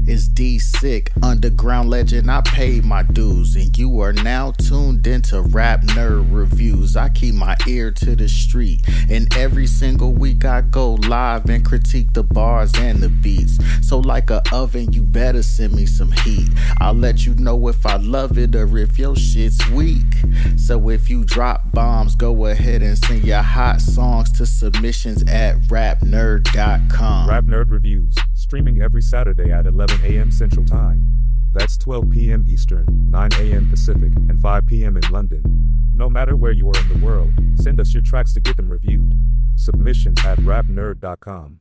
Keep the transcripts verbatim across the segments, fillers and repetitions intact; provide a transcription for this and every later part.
It's D-Sick, underground legend. I paid my dues, and you are now tuned into Rap Nerd Reviews. I keep my ear to the street, and every single week I go live and critique the bars and the beats. So like a oven, you better send me some heat. I'll let you know if I love it or if your shit's weak. So if you drop bombs, go ahead and send your hot songs to submissions at rap nerd dot com. Rap Nerd Reviews, streaming every Saturday at eleven a.m. Central Time. That's twelve p.m. Eastern, nine a.m. Pacific, and five p.m. in London. No matter where you are in the world, send us your tracks to get them reviewed. Submissions at rap nerd dot com.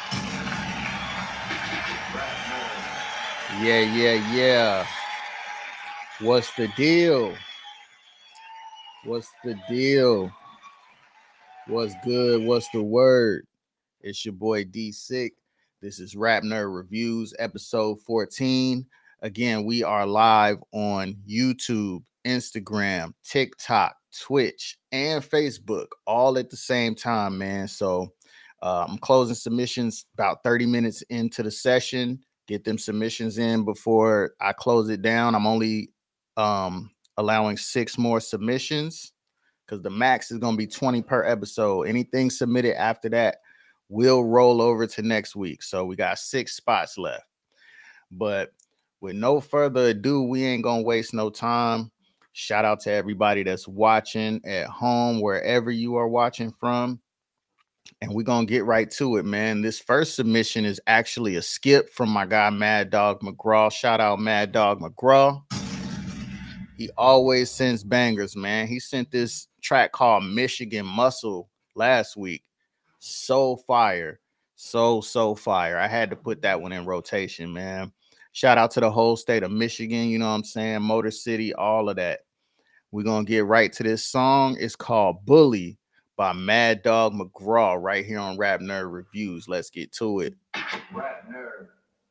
Yeah, yeah, yeah. What's the deal? What's the deal? What's good? What's the word? It's your boy D-Sick. This is Rap Nerd Reviews, episode fourteen. Again, we are live on YouTube, Instagram, TikTok, Twitch, and Facebook, all at the same time, man. So uh, I'm closing submissions about thirty minutes into the session. Get them submissions in before I close it down. I'm only um, allowing six more submissions because the max is going to be twenty per episode. Anything submitted after that will roll over to next week. So we got six spots left. But with no further ado, we ain't going to waste no time. Shout out to everybody that's watching at home, wherever you are watching from. And we're going to get right to it, man. This first submission is actually a skip from my guy, Mad Dog McGraw. Shout out Mad Dog McGraw. He always sends bangers, man. He sent this track called Michigan Muscle last week. So fire. So, so fire. I had to put that one in rotation, man. Shout out to the whole state of Michigan. You know what I'm saying? Motor City, all of that. We're going to get right to this song. It's called Bully by Mad Dog McGraw right here on Rap Nerd Reviews. Let's get to it. Rap Nerd.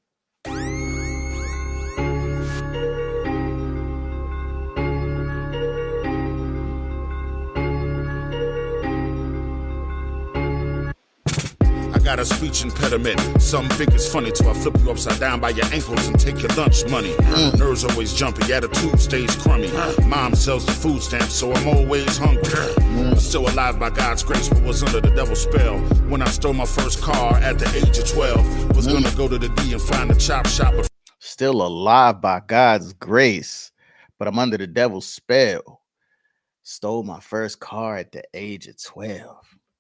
Got a speech impediment. Some think it's funny till I flip you upside down by your ankles and take your lunch money. Mm. Nerves always jumpy, attitude stays crummy. Mm. Mom sells the food stamps, so I'm always hungry. Mm. I'm still alive by God's grace, but was under the devil's spell when I stole my first car at the age of twelve. Was mm. gonna go to the D and find a chop shop. But still alive by God's grace, but I'm under the devil's spell. Stole my first car at the age of twelve.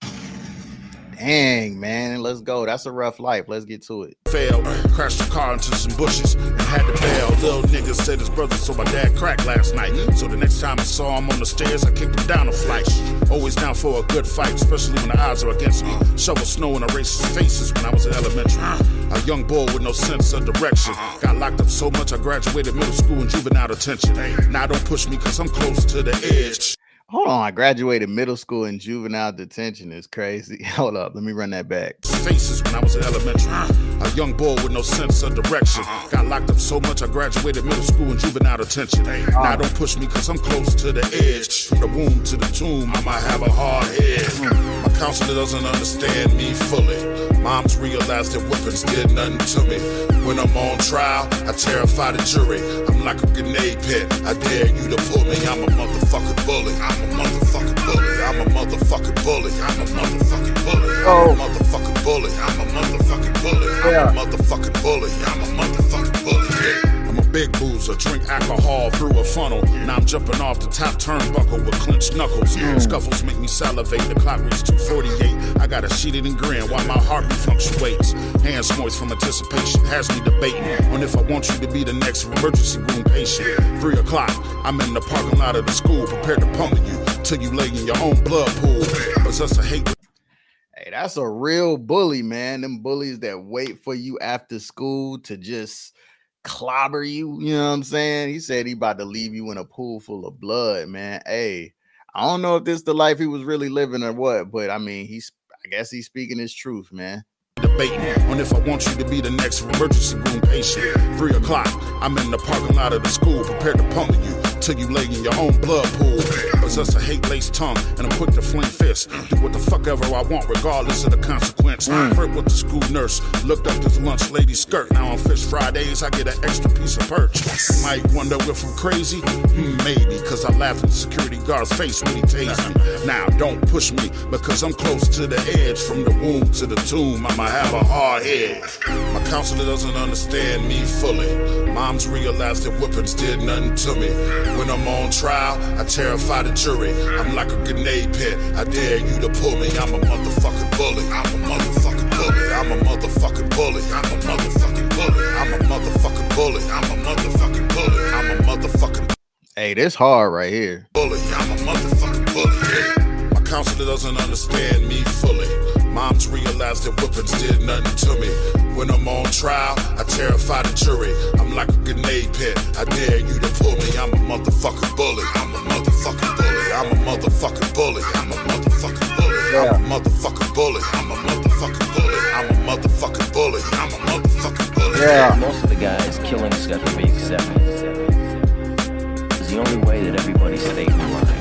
Dang, man, let's go. That's a rough life. Let's get to it. Failed, crashed the car into some bushes and had to bail. Little nigga said his brother saw my dad crack last night. So the next time I saw him on the stairs, I kicked him down a flight. Always down for a good fight, especially when the odds are against me. Shovel snow and erase his faces when I was in elementary. A young boy with no sense of direction. Got locked up so much I graduated middle school in juvenile detention. Now don't push me because I'm close to the edge. Hold on, I graduated middle school in juvenile detention. Is crazy. Hold up, let me run that back. Faces when I was in elementary. A young boy with no sense of direction. Got locked up so much I graduated middle school in juvenile detention. Now don't push me because I'm close to the edge. From the womb to the tomb, I might have a hard head. My counselor doesn't understand me fully. Moms realized that whippings did nothing to me. When I'm on trial, I terrify the jury. I'm like a grenade pit. I dare you to pull me. I'm a motherfucking bully. I'm a motherfucking bully. I'm a motherfucking bully. I'm a motherfucking bully. I'm a motherfucking bully. I'm a motherfucking bully. I'm a motherfucking bully. I'm a motherfucking bully. Yeah. I'm a big boozer, drink alcohol through a funnel. Now I'm jumping off the top turnbuckle with clenched knuckles. Mm. Scuffles make me salivate. The clock reads two forty-eight. I got a sheeted and grin while my heartbeat fluctuates. Hands moist from anticipation has me debating on if I want you to be the next emergency room patient. Three o'clock, I'm in the parking lot of the school, prepared to pummel you till you lay in your own blood pool. Possess a hate. Hey, that's a real bully, man. Them bullies that wait for you after school to just clobber you. You know what I'm saying? He said he about to leave you in a pool full of blood, man. Hey, I don't know if this is the life he was really living or what, but I mean, he's, I guess he's speaking his truth, man. Debating on if I want you to be the next emergency room patient. Three o'clock, I'm in the parking lot of the school, prepared to pummel you till you lay in your own blood pool. Possess a hate-laced tongue and I'm quick to fling fists. Do what the fuck ever I want regardless of the consequence. Mm. Hurt with the school nurse, looked up this lunch lady's skirt. Now on Fish Fridays I get an extra piece of perch. You might wonder if I'm crazy? Hmm, maybe, cause I laughed at the security guard's face when he tased me. Now don't push me because I'm close to the edge. From the womb to the tomb, I'ma have a hard head. My counselor doesn't understand me fully. Moms realized that whippings did nothing to me. When I'm on trial, I terrify the jury. I'm like a grenade pit, I dare you to pull me. I'm a motherfucking bully. I'm a motherfucking bully. I'm a motherfucking bully. I'm a motherfucking bully. I'm a motherfucking bully. I'm a motherfucking bully. I'm a motherfucking. Hey, this hard right here. Bully. I'm a motherfucking bully. My counselor doesn't understand me fully. Moms realized that whippings did nothing to me. When I'm on trial, I terrify the jury. I'm like a grenade pit, I dare you to pull me. I'm a motherfucking bully. I'm a motherfucking bully. I'm a motherfucking bully. I'm a motherfucking bully. I'm a motherfucking bully. I'm a motherfucking bully. I'm a motherfucking bully. I'm a motherfucking bully. Yeah. Most of the guys killing stuff to be accepted. It's the only way that everybody stayed in line.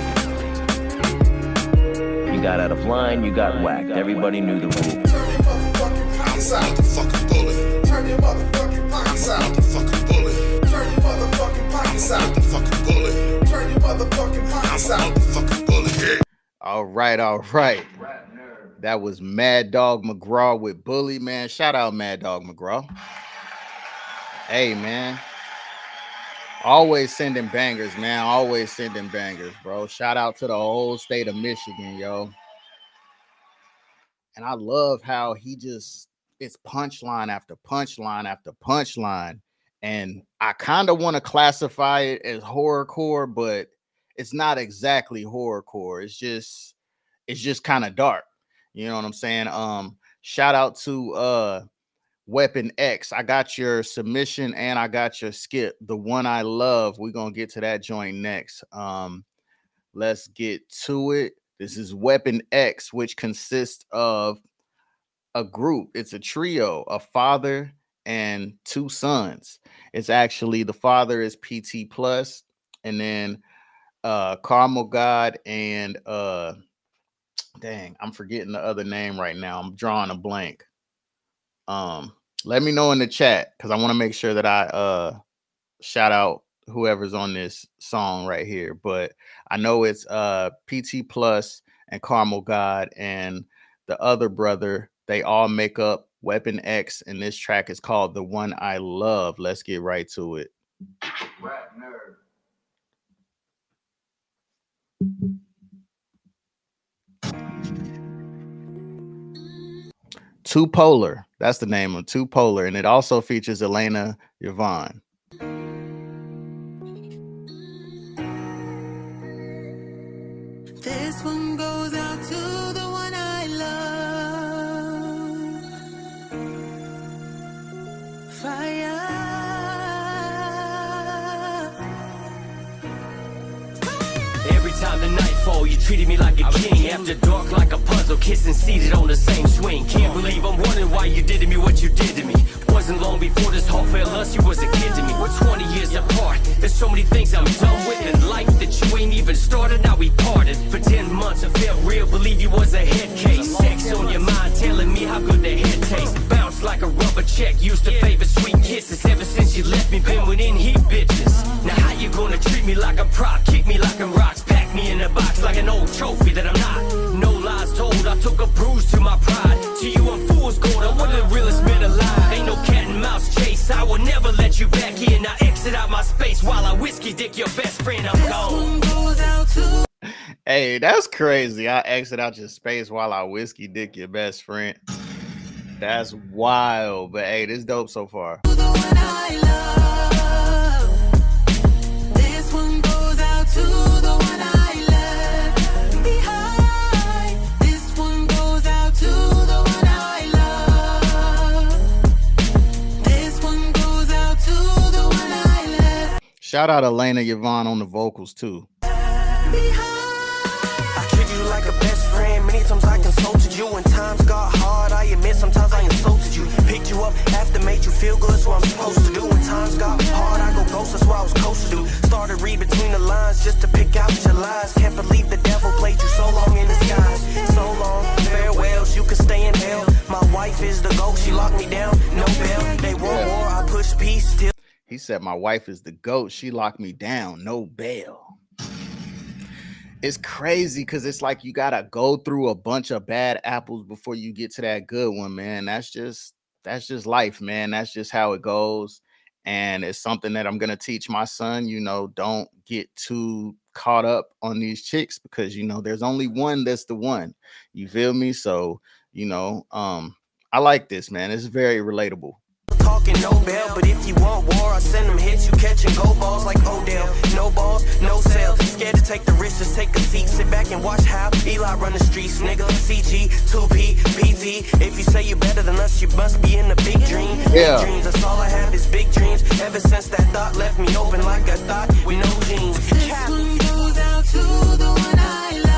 You got out of line, you got whacked. Everybody knew the rules. Turn your motherfucking pockets out. Motherfucking bully. Turn your motherfucking pockets out. Motherfucking bully. Turn your motherfucking pockets out. Motherfucking bully. Turn your motherfucking pockets out. Motherfucking bully. All right, all right. That was Mad Dog McGraw with Bully, man. Shout out Mad Dog McGraw. Hey, man. Always sending bangers, man. Always sending bangers, bro. Shout out to the whole state of Michigan, yo. And I love how he just, it's punchline after punchline after punchline. And I kind of want to classify it as horrorcore, but it's not exactly horrorcore. It's just, it's just kind of dark. You know what I'm saying? Um, shout out to uh Weapon X. I got your submission and I got your skip. The One I Love. We're gonna get to that joint next. Um, let's get to it. This is Weapon X, which consists of a group. It's a trio, a father and two sons. It's actually the father is P T Plus, and then uh Caramel God and uh dang, I'm forgetting the other name right now. I'm drawing a blank. Um, let me know in the chat because I want to make sure that I uh shout out whoever's on this song right here. But I know it's uh P T Plus and Caramel God and the other brother. They all make up Weapon X, and this track is called The One I Love. Let's get right to it. Rap nerd. Two Polar, that's the name of Two Polar, and it also features Elena Yvonne. This one goes out to the one I love. Fire. Every time the night fall, you treated me like a king. After dark, like a puzzle, kissing seated on the same swing. Can't believe I'm wondering why you did to me what you did to me. Wasn't long before this heart fell us, you was a kid to me. We're twenty years apart. There's so many things I'm done with in life that you ain't even started. Now we parted for ten months. It felt real, believe you was a head case. Sex on your mind, telling me how good the head tastes. Bounce like a rubber check, used to favor sweet kisses. Ever since you left me, been with in heat bitches. Now how you gonna treat me like a prop, kick me like I'm rocks, pack me in a box like an old trophy that I'm not. No lies told, I took a bruise to my pride. To you I'm fool's gold, I'm one of the realest men alive. Ain't no cat and mouse chase, I will never let you back in. Now exit out my space while I whiskey dick your best friend, I'm gone. Hey, that's crazy. I exit out your space while I whiskey dick your best friend. That's wild, but hey, this dope so far. Shout out Elena Yvonne on the vocals too. I treat you like a best friend. Many times I consulted you. When times got hard, I admit sometimes I insulted you. Picked you up after made you feel good, that's what I'm supposed to do. When times got hard, I go ghost, that's what I was supposed to do. Started read between the lines. He said, my wife is the GOAT. She locked me down. No bail. It's crazy because it's like you got to go through a bunch of bad apples before you get to that good one, man. That's just, that's just life, man. That's just how it goes. And it's something that I'm going to teach my son, you know, don't get too caught up on these chicks because, you know, there's only one that's the one. You feel me? So, you know, um, I like this, man. It's very relatable. Talking no bail, but if you want war, I send them hits. You catch and go balls like Odell. No balls, no sales. Scared to take the risk, just take a seat. Sit back and watch how Eli run the streets, nigga. C G, two P, P T. If you say you better than us, you must be in the big dream. Yeah. Big dreams, that's all I have is big dreams. Ever since that thought left me open like a thought with no jeans. This one goes out to the one I love.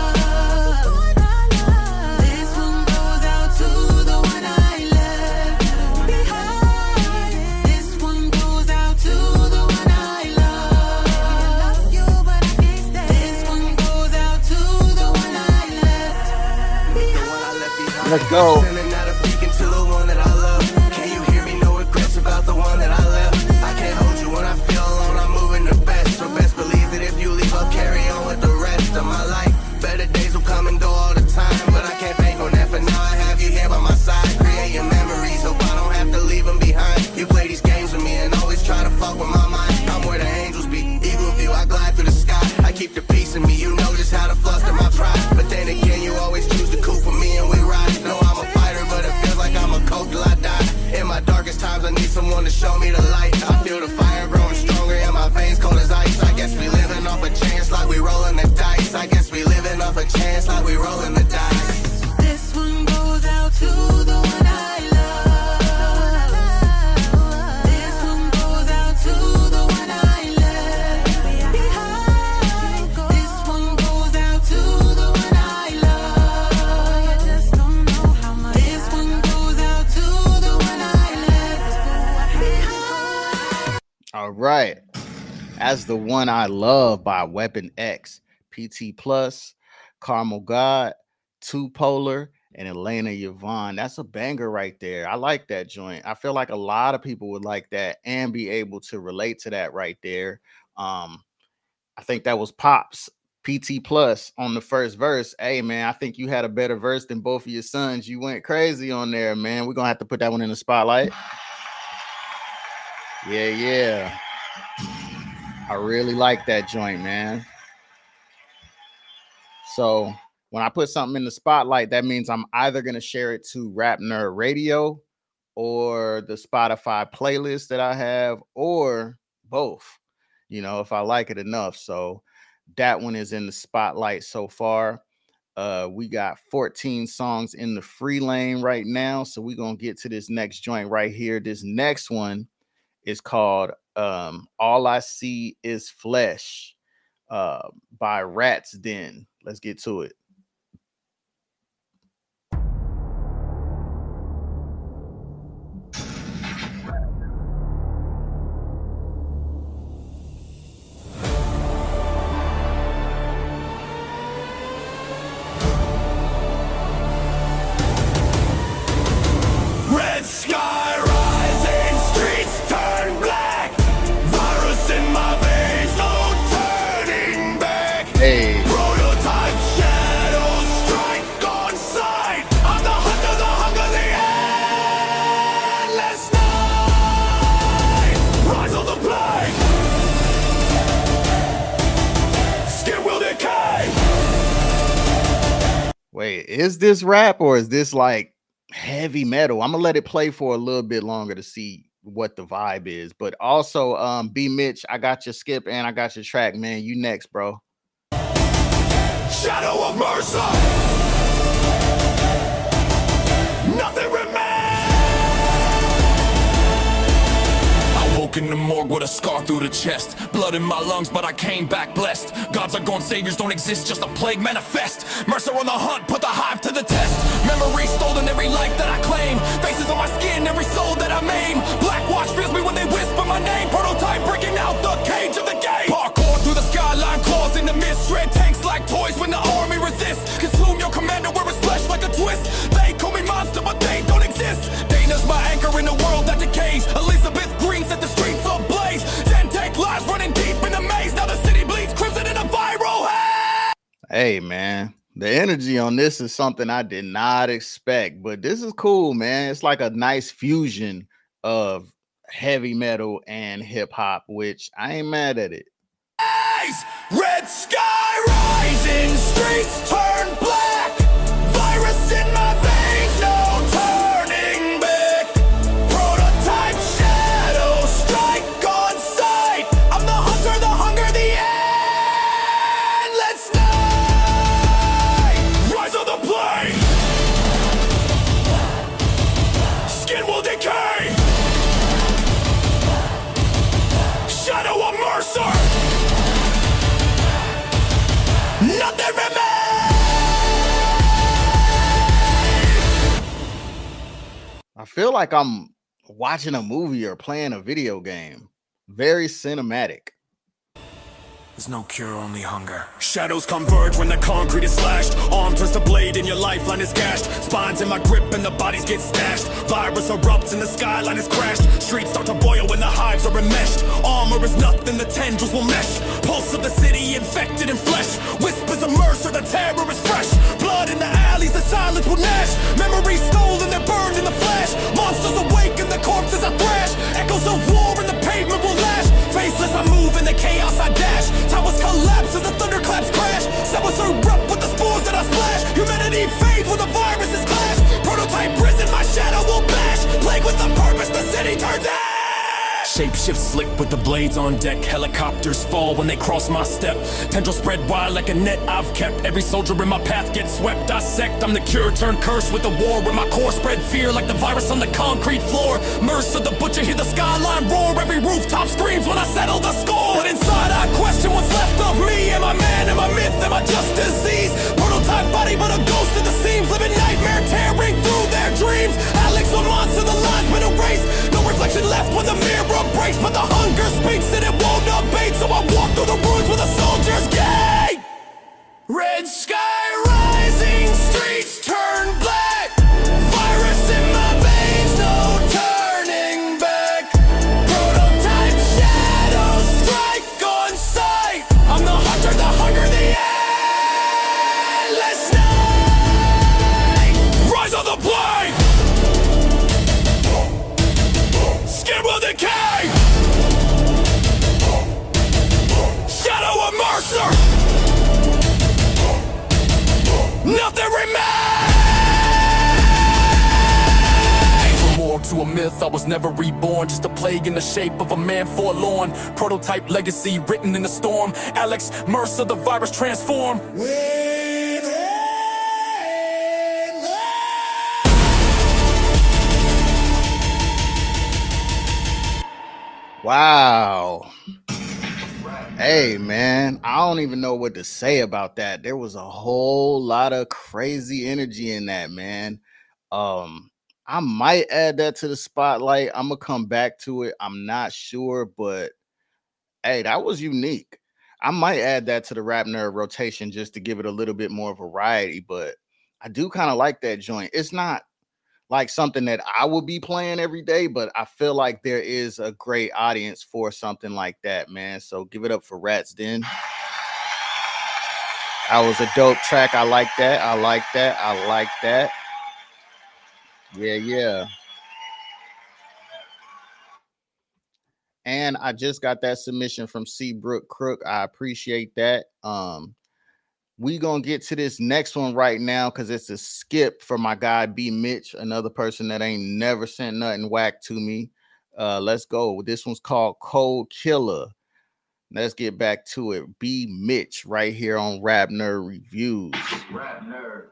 This one goes out to the one I left behind. This one goes out to the one I love. Love you, but I can't stay. This one goes out to the one I left behind. Let's go. Sending out a beacon to the one that I love. Can you hear me? No regrets about the one that I left. I can't hold you when I feel alone. I'm moving the best. So best believe that if you leave, I'll carry on with the rest of my life. Better days will come and go all the time, but I can't bank on that. For now, I have you here by my side, creating memories. Hope I don't have to leave them behind. You play these games with me and always try to fuck with my mind. I'm where the angels be. Eagle view, I glide through the sky. I keep the peace in me. You know just how to fluster my pride. But then again, you always choose to coup for me and we ride. No, I'm a fighter, but it feels like I'm a coke till I die. In my darkest times, I need someone to show me the light. I feel the fire growing stronger in my veins, cold as ice. I guess we living off a chance like we rolling the dice. I guess we living off a chance like we rolling the dice. This one goes out to the one I love. This one goes out to the one I left behind. This one goes out to the one I love. You just don't know how much. This one goes out to the one I left behind. All right. As the One I Love by Weapon X, P T Plus, Caramel God, Two Polar, and Elena Yvonne. That's a banger right there. I like that joint. I feel like a lot of people would like that and be able to relate to that right there. Um, I think that was Pops, P T Plus on the first verse. Hey, man, I think you had a better verse than both of your sons. You went crazy on there, man. We're going to have to put that one in the spotlight. Yeah, yeah. I really like that joint, man. So when I put something in the spotlight, that means I'm either going to share it to Rap Nerd Radio or the Spotify playlist that I have, or both, you know, if I like it enough. So that one is in the spotlight so far. Uh, we got fourteen songs in the free lane right now. So we're going to get to this next joint right here. This next one is called um, All I See Is Flesh uh, by Rat's Den. Let's get to it. Red sky rising, streets turn black. Virus in my veins, no turning back. Hey. Prototype shadows strike on sight. I'm the hunter, the hunger, the endless night. Rise of the plague. Skin will decay. Wait, is this rap or is this like heavy metal? I'm gonna let it play for a little bit longer to see what the vibe is. But also, um, B Mitch, I got your skip and I got your track, man. You next, bro. Shadow of Mercer. Nothing remains. I woke in the morgue with a scar through the chest. Blood in my lungs, but I came back blessed. Gods are gone, saviors don't exist, just a plague manifest. Mercer on the hunt, put the hive to the test. Memories stolen, every life that I claim. Faces on my skin, every soul that I maim. Black watch feels me when they whisper my name. Prototype breaking out the cage of the game. Parkour through the skyline, claws in the mist. Red tanks like toys when the army resists. Consume your commander, wear his flesh like a twist. They call me monster, but they don't exist. Dana's my anchor in a world that decays. Elizabeth Green set the streets ablaze. Hey, man, the energy on this is something I did not expect, but this is cool, man. It's like a nice fusion of heavy metal and hip hop, which I ain't mad at it. Red sky rising, streets turn black. Virus in my veins, no turning back. Prototype shadow strike on sight. I'm the hunter, the hunger, the endless night. Rise of the plane. Skin will decay. Shadow of Mercer. Nothing remains. I feel like I'm watching a movie or playing a video game. Very cinematic. There's no cure, only hunger. Shadows converge when the concrete is slashed. Arm turns to blade and your lifeline is gashed. Spines in my grip and the bodies get stashed. Virus erupts and the skyline is crashed. Streets start to boil when the hives are enmeshed. Armor is nothing, the tendrils will mesh. Pulse of the city infected in flesh. Whispers of Mercer, the terror is fresh. Blood in the alleys, the silence will gnash. Memories stolen, they're burned in the flash. Monsters awaken, the corpses are thrash. Echoes of war and the pavement will lash. Faceless I move in the chaos I dash. Towers collapse as the thunderclaps crash. Cells erupt with the spores that I splash. Humanity fades when the viruses clash. Prototype prison, my shadow will bash. Plague with a purpose, the city turns ash. Shapeshift slick with the blades on deck. Helicopters fall when they cross my step. Tendrils spread wide like a net I've kept. Every soldier in my path gets swept. Dissect, I'm the cure turned curse with the war. Where my core spread fear like the virus on the concrete floor. Mercer the butcher, hear the skyline roar. Every rooftop screams when I settle the score. But inside I question what's left of me. Am I man, am I myth, am I just disease? Prototype body but a ghost in the seams. Living nightmare tearing through their dreams. Alex or monster, the line's been erased. No reflection left when the mirror breaks. But the hunger speaks and it won't abate. So I walk through the ruins with a soldier's gate. Red sky rising, streets turn black. Virus in my veins, no turning back. Prototype shadows strike on sight. I'm the hunter, the hunger, the endless night. Rise of the plane. Skin will decay. Shadow of Mercer. Nothing remains. From morgue to a myth, I was never reborn. Just a plague in the shape of a man forlorn. Prototype legacy written in the storm. Alex Mercer, the virus transformed. Wow. Hey, man, I don't even know what to say about that. There was a whole lot of crazy energy in that, man. Um, I might add that to the spotlight. I'm gonna come back to it. I'm not sure, but hey, that was unique. I might add that to the Rap Nerd rotation just to give it a little bit more variety, but I do kind of like that joint. It's not like something that I would be playing every day, but I feel like there is a great audience for something like that, man. So give it up for Rats Den. That was a dope track. I like that. I like that. I like that. Yeah, yeah. And I just got that submission from Seabrook Crook. I appreciate that. Um, we gonna get to this next one right now because it's a skip for my guy B Mitch, another person that ain't never sent nothing whack to me. Uh, let's go. This one's called Cold Killer. Let's get back to it. B Mitch right here on Rap Nerd Reviews. Rap Nerd.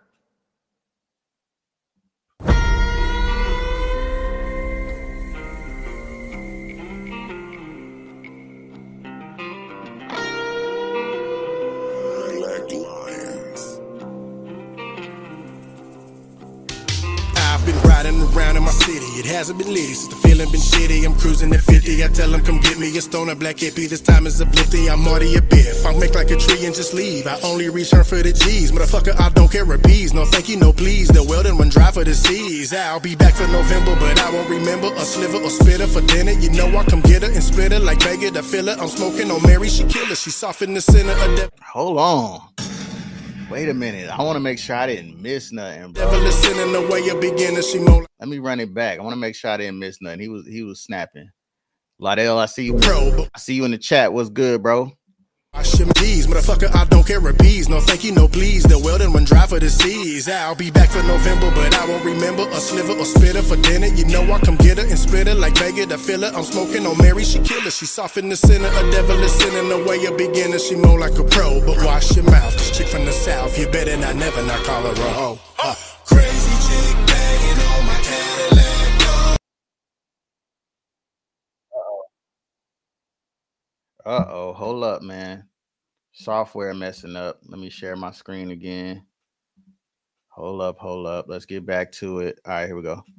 Around in my city, it hasn't been litty since the feeling been shitty. I'm cruising at fifty, I tell them come get me a stoner black hippie. This time is uplifting, I'm Marty a biff. I make like a tree and just leave. I only return for the G's, motherfucker. I don't care a bees. No thank you, no please. The welding one drive for the seas. I'll be back for November, but I won't remember a sliver or spitter for dinner. You know I come get her and split her like Vega the filler. I'm smoking on Mary, she killer. She soft in the center of that. Hold on. Wait a minute. I want to make sure I didn't miss nothing, bro. Never listen in the way a beginner, she more Let me run it back. I want to make sure I didn't miss nothing. He was he was snapping. Ladell, I see you. pro. I see you in the chat. What's good, bro? I shim G's, motherfucker, I don't care a bees. No thank you, no please. The welding one drive for the seas. I'll be back for November, but I won't remember a sliver or spitter for dinner. You know I come get her and split her like Vega the filler. I'm smoking on Mary, she killer. She soft in the center, a devil is sinning the way a beginner. She more like a pro, but wash your mouth. This chick from the south, you better not never not call her a hoe. Uh, crazy chick banging on my Cadillac. Uh-oh, hold up, man. Software messing up. Let me share my screen again. Hold up, hold up. Let's get back to it. All right, here we go.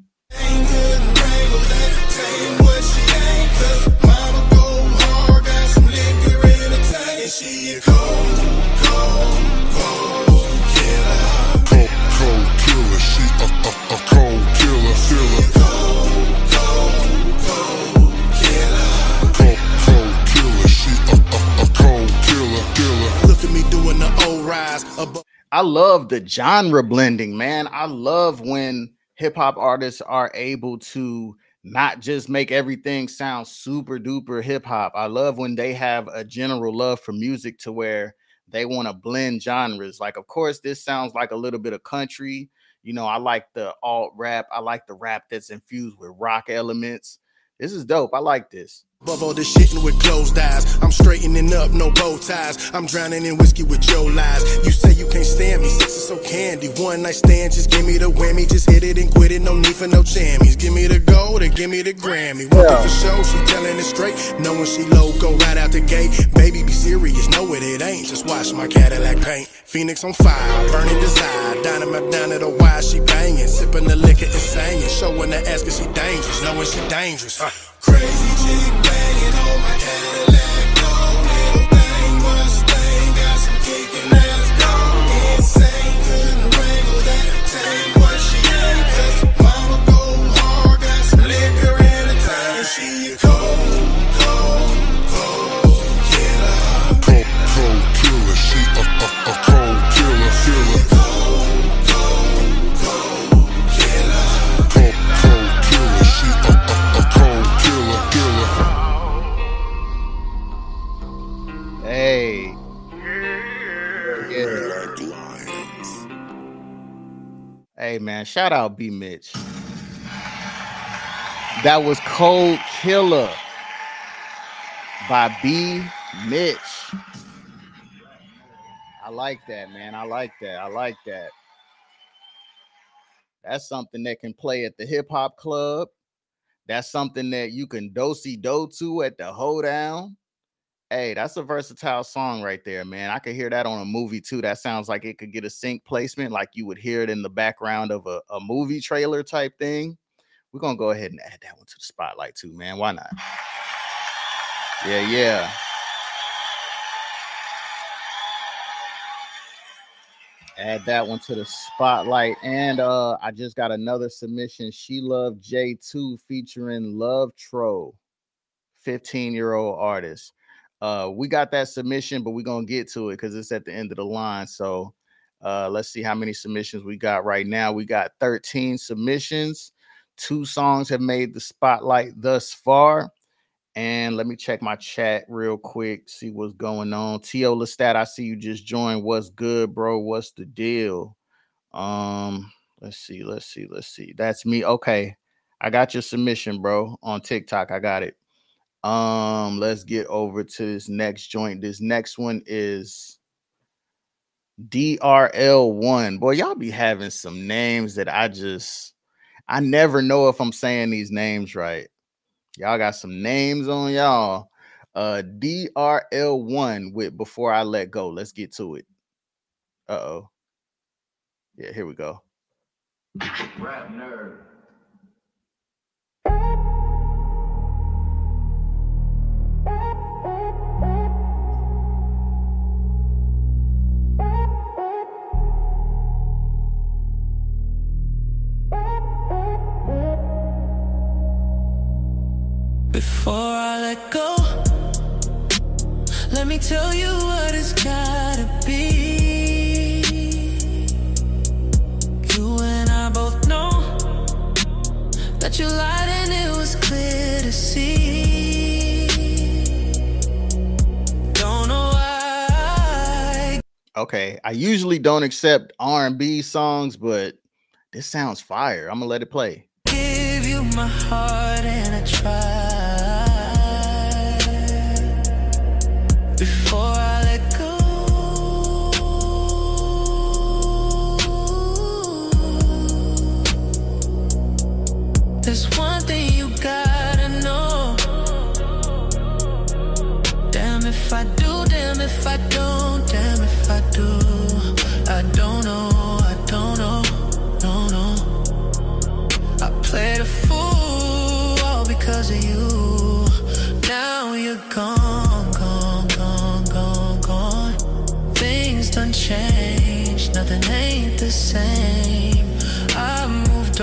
She a cold, cold, cold killer. Cold, cold killer. She a, a, a cold killer. Killer. Cold, cold, cold killer. Cold, cold killer. She a, a, a cold killer. Killer. Look at me doing the old rise above. I love the genre blending, man. I love when hip hop artists are able to not just make everything sound super duper hip hop. I love when they have a general love for music to where they want to blend genres. Like, of course, this sounds like a little bit of country. You know, I like the alt rap. I like the rap that's infused with rock elements. This is dope. I like this. Above all this shitting with closed eyes, I'm straightening up, no bow ties. I'm drowning in whiskey with your lies. You say you can't stand me, sex is so candy. One night stand, just give me the whammy. Just hit it and quit it, no need for no jammies. Give me the gold or give me the Grammy. Working Yeah. for show, she telling it straight. Knowing she low, go right out the gate. Baby, be serious, know it, it ain't. Just watch my Cadillac paint. Phoenix on fire, burning desire. Dynamite down at the wire, she banging. Sipping the liquor and singing. Showing the ass cause she dangerous, knowing she dangerous. Uh, crazy chick banging on my Cadillac. Go, little thing, Mustang. Got some kicking ass, go. Insane, couldn't wrangle that. Tame what she ain't. Cause mama go hard, got some liquor in the tank. She a cold, cold, cold killer. Cold, cold killer. She a, a, a cold killer. Killer. Cold, cold, cold killer. Cold, cold killer. She a, a, a cold killer. Killer. Hey. Yeah. Hey, man. Shout out B Mitch. That was Cold Killer by B Mitch. I like that, man. I like that. I like that. That's something that can play at the hip hop club. That's something that you can do-si-do to at the hoedown. Hey, that's a versatile song right there, man. I could hear that on a movie too. That sounds like it could get a sync placement, like you would hear it in the background of a, a movie trailer type thing. We're gonna go ahead and add that one to the spotlight too, man. Why not? Yeah, yeah. Add that one to the spotlight. And uh, I just got another submission. She Love J two featuring Love Tro, fifteen-year-old artist. Uh, we got that submission, but we're going to get to it because it's at the end of the line. So uh, let's see how many submissions we got right now. We got thirteen submissions. Two songs have made the spotlight thus far. And let me check my chat real quick, see what's going on. T O Lestat, I see you just joined. What's good, bro? What's the deal? Um, let's see, let's see, let's see. That's me. Okay, I got your submission, bro, on TikTok. I got it. Um, let's get over to this next joint. This next one is D R L one. Boy, y'all be having some names that I just, I never know if I'm saying these names right. Y'all got some names on y'all. Uh, D R L one with Before I Let Go. Let's get to it. Uh-oh. Yeah, here we go. Rap nerd. Before I let go, let me tell you what it's gotta be. But you lied and it was clear to see. Don't know why. Okay, I usually don't accept R and B songs, but this sounds fire. I'm gonna let it play. Give you my heart and I tried. Before I let go, there's one thing you gotta know. Damn if I do, damn if I don't, damn if I do. I don't know, I don't know, no, no. I played a fool all because of you. Now you're gone, gone, gone, gone, gone. Things done changed, nothing ain't the same. I moved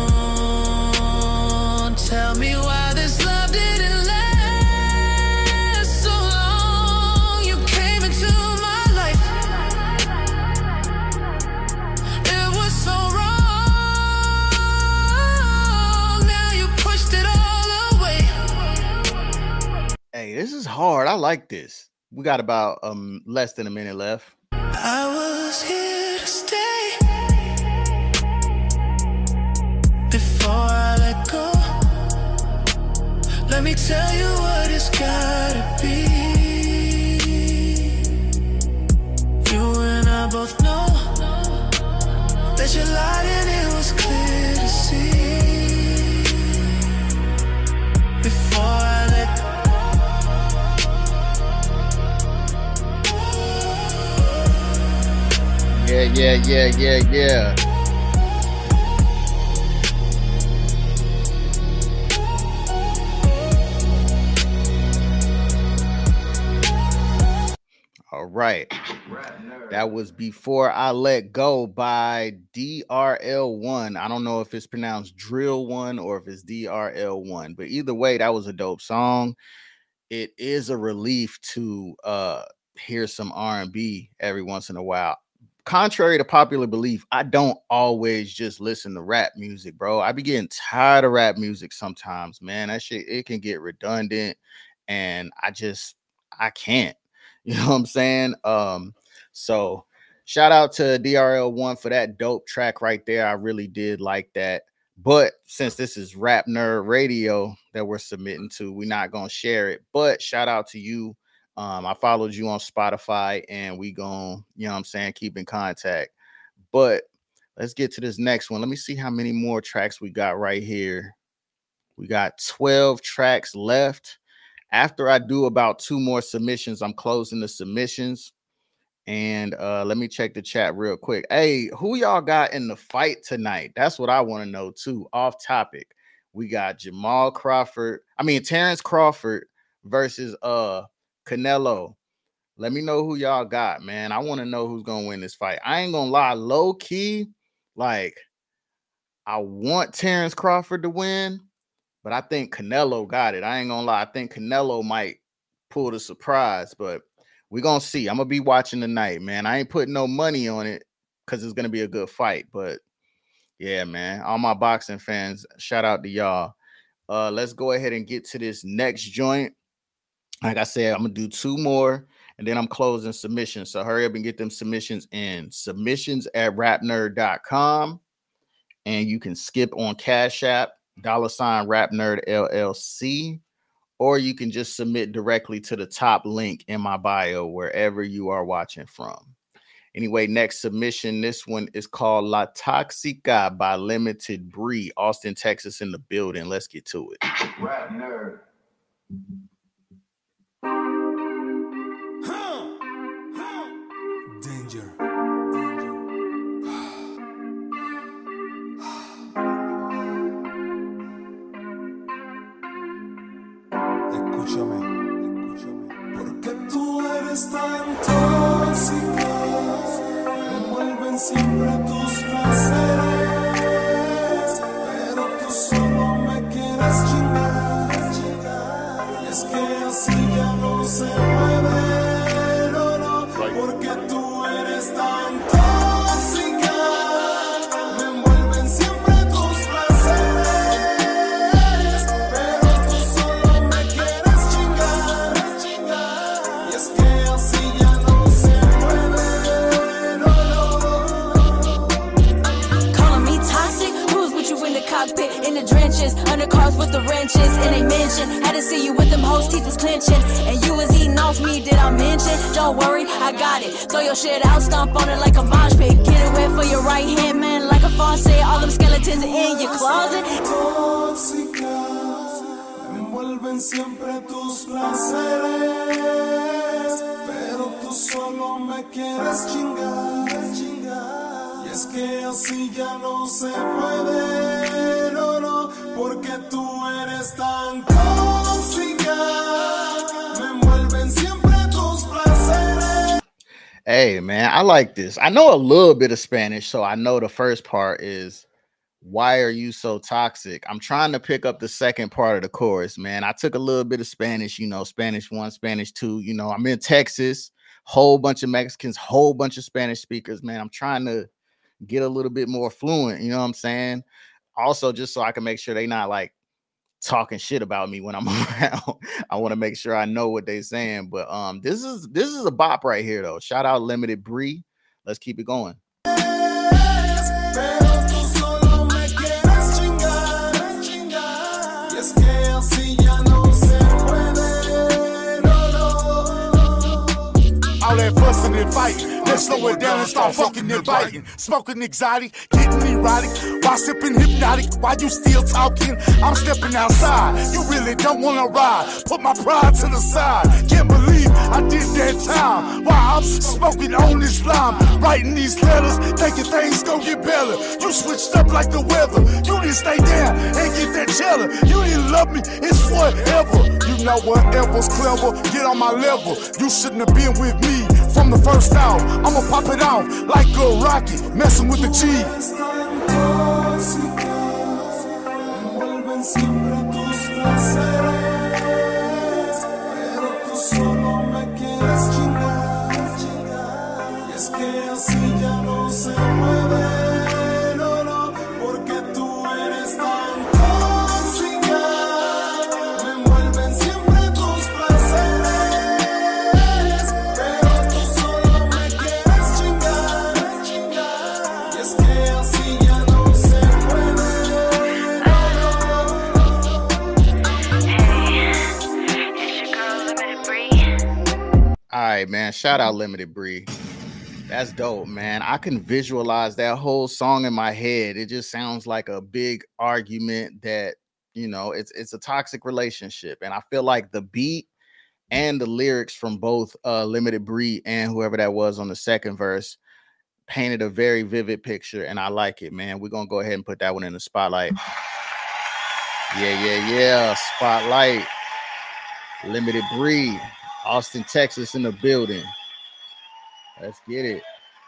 on. Tell me why this love didn't last so long. You came into my life. It was so wrong. Now you pushed it all away. Hey, this is hard. I like this. We got about um less than a minute left. I was here to stay. Before I let go, let me tell you what it's gotta be. You and I both know that you lied and it was clear to see. Before I let Yeah, yeah, yeah, yeah, yeah. All right. That was Before I Let Go by D R L one. I don't know if it's pronounced Drill One or if it's D R L one, but either way, that was a dope song. It is a relief to uh hear some R and B every once in a while. Contrary to popular belief, I don't always just listen to rap music, bro. I be getting tired of rap music sometimes, man. That shit, it can get redundant, and I just, I can't. You know what I'm saying? Um, so shout out to D R L one for that dope track right there. I really did like that. But since this is Rap Nerd Radio that we're submitting to, we're not gonna share it. But shout out to you. Um, I followed you on Spotify, and we gon', you know what I'm saying, keep in contact. But let's get to this next one. Let me see how many more tracks we got right here. We got twelve tracks left. After I do about two more submissions, I'm closing the submissions. And uh, let me check the chat real quick. Hey, who y'all got in the fight tonight? That's what I want to know too. Off topic. We got Jamal Crawford. I mean, Terrence Crawford versus uh Canelo. Let me know who y'all got, man. I want to know who's gonna win this fight. I ain't gonna lie, low key, like I want Terrence Crawford to win, but I think Canelo got it. I ain't gonna lie, I think Canelo might pull the surprise, but we're gonna see. I'm gonna be watching tonight, man. I ain't putting no money on it because it's gonna be a good fight, but yeah, man. All my boxing fans, shout out to y'all. Uh, let's go ahead and get to this next joint. Like I said, I'm gonna do two more, and then I'm closing submissions. So hurry up and get them submissions in. Submissions at rap nerd dot com, and you can skip on Cash App, dollar sign Rap Nerd L L C, or you can just submit directly to the top link in my bio wherever you are watching from. Anyway, next submission. This one is called La Toxica by Limited Bree, Austin, Texas, in the building. Let's get to it. Rap Nerd. Danger. Escúchame, escúchame. Porque tú eres tan tóxica, me envuelven siempre tus placeres, pero tú solo me quieres chingar, chingar. Y es que así ya no se mueve, no, no, porque tú eres tan tóxica, me envuelven siempre tus placeres. was clenching. And you was eating off me, did I mention? Don't worry, I got it. Throw your shit out, stomp on it like a mosh pit. Get it wet for your right hand, man, like a faucet. All them skeletons in your closet. Tóxica, me envuelven siempre tus placeres, pero tú solo me quieres chingar, chingar. Y es que así ya no se puede, no, no, porque tú eres tan tóxica, me envuelven siempre tus placeres. Hey, man, I like this. I know a little bit of Spanish, so I know the first part is, why are you so toxic? I'm trying to pick up the second part of the chorus, man. I took a little bit of Spanish, you know, Spanish one, Spanish two. You know, I'm in Texas, whole bunch of Mexicans, whole bunch of Spanish speakers, man. I'm trying to get a little bit more fluent, you know what I'm saying? Also, just so I can make sure they not like talking shit about me when I'm around. I want to make sure I know what they're saying. But um, this is this is a bop right here, though. Shout out Limited Bree. Let's keep it going. All that fussing and fighting, let's slow it down and start fucking and biting. Smoking exotic, getting erotic, while sipping hypnotic. While you still talking, I'm stepping outside. You really don't wanna ride, put my pride to the side. Can't believe I did that time, while I'm smoking on this lime. Writing these letters, thinking things gon' get better. You switched up like the weather, you didn't stay down and get that cheddar. You didn't love me, it's forever. You know whatever's clever, get on my level. You shouldn't have been with me from the first out. I'ma pop it off like a rocket, messing with the cheese. All right, man. Shout out Limited Bree. That's dope, man. I can visualize that whole song in my head. It just sounds like a big argument that, you know, it's it's a toxic relationship. And I feel like the beat and the lyrics from both uh, Limited Bree and whoever that was on the second verse painted a very vivid picture. And I like it, man. We're going to go ahead and put that one in the spotlight. Yeah, yeah, yeah. Spotlight. Limited Bree. Austin, Texas in the building. Let's get it.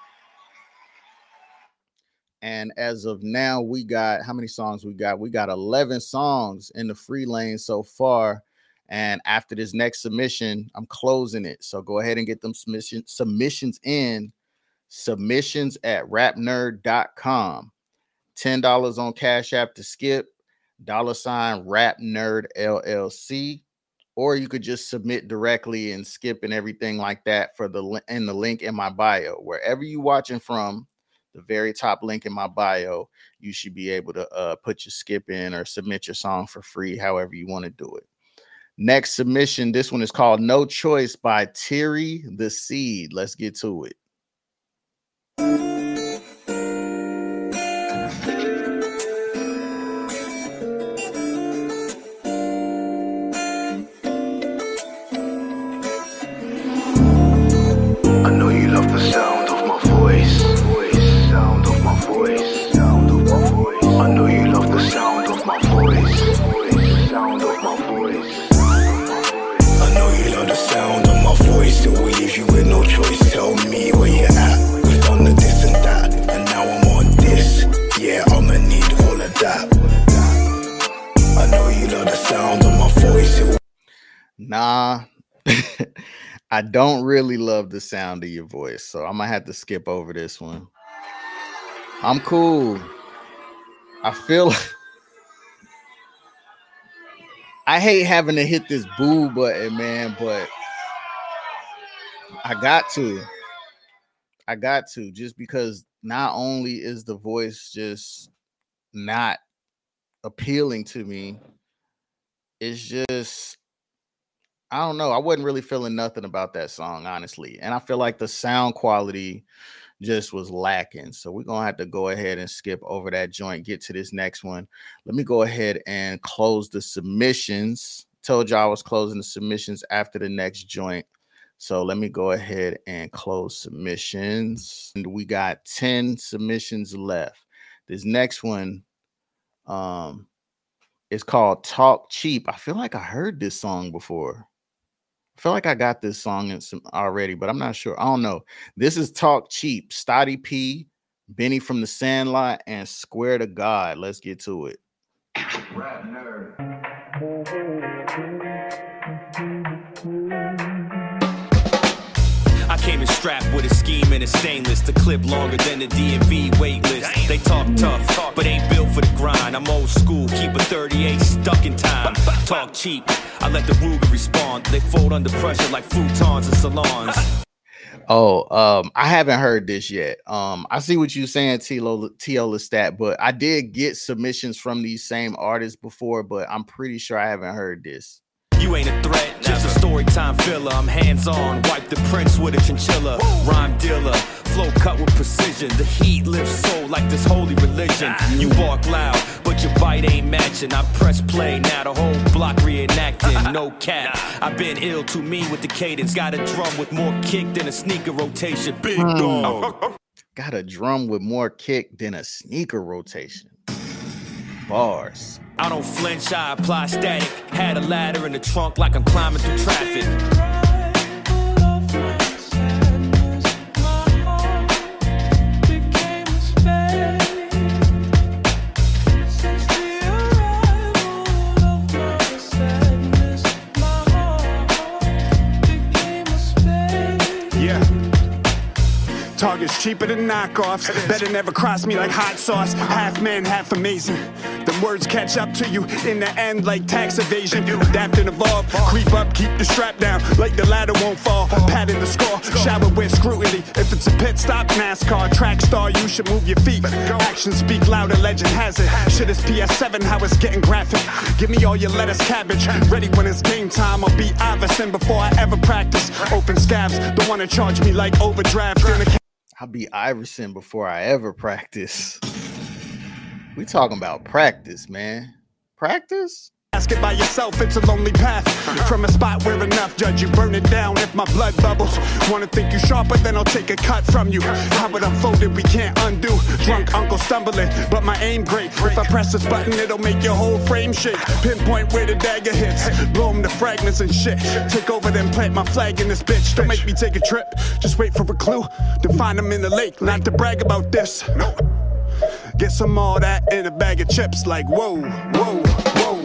And as of now, we got, how many songs we got? We got eleven songs in the free lane so far. And after this next submission, I'm closing it. So go ahead and get them submission, submissions in. Submissions at rap nerd dot com. ten dollars on Cash App to skip. Dollar sign Rap Nerd L L C. Or you could just submit directly and skip and everything like that for the in the link in my bio. Wherever you watching from, the very top link in my bio, you should be able to uh, put your skip in or submit your song for free, however you want to do it. Next submission, this one is called No Choice by Terry the Seed. Let's get to it. Sound of my voice, voice, sound of my voice, sound of my voice. I know you love the sound of my voice, voice, sound of my voice. I know you love the sound of my voice. It will leave you with no choice. Tell me where you're at. We've done the this and that, and now I'm on this. Yeah, I'ma need all of that. I know you love the sound of my voice. It will- nah. I don't really love the sound of your voice, so I'm gonna have to skip over this one. I'm cool. I feel like I hate having to hit this boo button, man, but I got to. I got to, just because not only is the voice just not appealing to me, it's just I don't know. I wasn't really feeling nothing about that song, honestly. And I feel like the sound quality just was lacking. So we're gonna have to go ahead and skip over that joint, get to this next one. Let me go ahead and close the submissions. Told you I was closing the submissions after the next joint. So let me go ahead and close submissions. And we got ten submissions left. This next one um is called Talk Cheap. I feel like I heard this song before. I feel like I got this song in some already, but I'm not sure. I don't know. This is Talk Cheap, Stoddy P, Benny from the Sandlot, and Square to God. Let's get to it. Rap nerd. I came in strapped with a scheme and a stainless, the clip longer than the D M V wait list. They talk tough, but ain't built for the grind. I'm old school, keep a thirty-eight stuck in time. Talk cheap, I let the Ruger respond. They fold under pressure like futons and salons. Oh, um, I haven't heard this yet. Um, I see what you're saying, T O Lestat, but I did get submissions from these same artists before, but I'm pretty sure I haven't heard this. You ain't a threat, just a story time filler. I'm hands-on, wipe the prints with a chinchilla. Rhyme dealer, flow cut with precision. The heat lifts soul like this holy religion. You bark loud, but your bite ain't matching. I press play, now the whole block reenacting. No cap, I've been ill to me with the cadence. Got a drum with more kick than a sneaker rotation. Big dog. Got a drum with more kick than a sneaker rotation. Bars. I don't flinch, I apply static. Had a ladder in the trunk like I'm climbing through traffic. Target's cheaper than knockoffs. Better never cross me like hot sauce. Half man, half amazing. The words catch up to you in the end like tax evasion. Adapt and evolve. Creep up, keep the strap down like the ladder won't fall. Pad in the score, shower with scrutiny. If it's a pit stop, NASCAR, track star, you should move your feet. Actions speak louder, legend has it. Shit is P S seven, how it's getting graphic. Give me all your lettuce, cabbage. Ready when it's game time. I'll beat Iverson before I ever practice. Open scabs, don't wanna charge me like overdraft. I'll be Iverson before I ever practice. We talking about practice, man. Practice? Ask it by yourself, it's a lonely path. From a spot where enough judge you, burn it down if my blood bubbles. Wanna think you sharper, then I'll take a cut from you. How it unfolded, we can't undo. Drunk uncle stumbling, but my aim great. If I press this button, it'll make your whole frame shake. Pinpoint where the dagger hits, blow them to fragments and shit. Take over, then plant my flag in this bitch. Don't make me take a trip, just wait for a clue. Then find them in the lake, not to brag about this. No. Get some all that in a bag of chips, like whoa, whoa, whoa.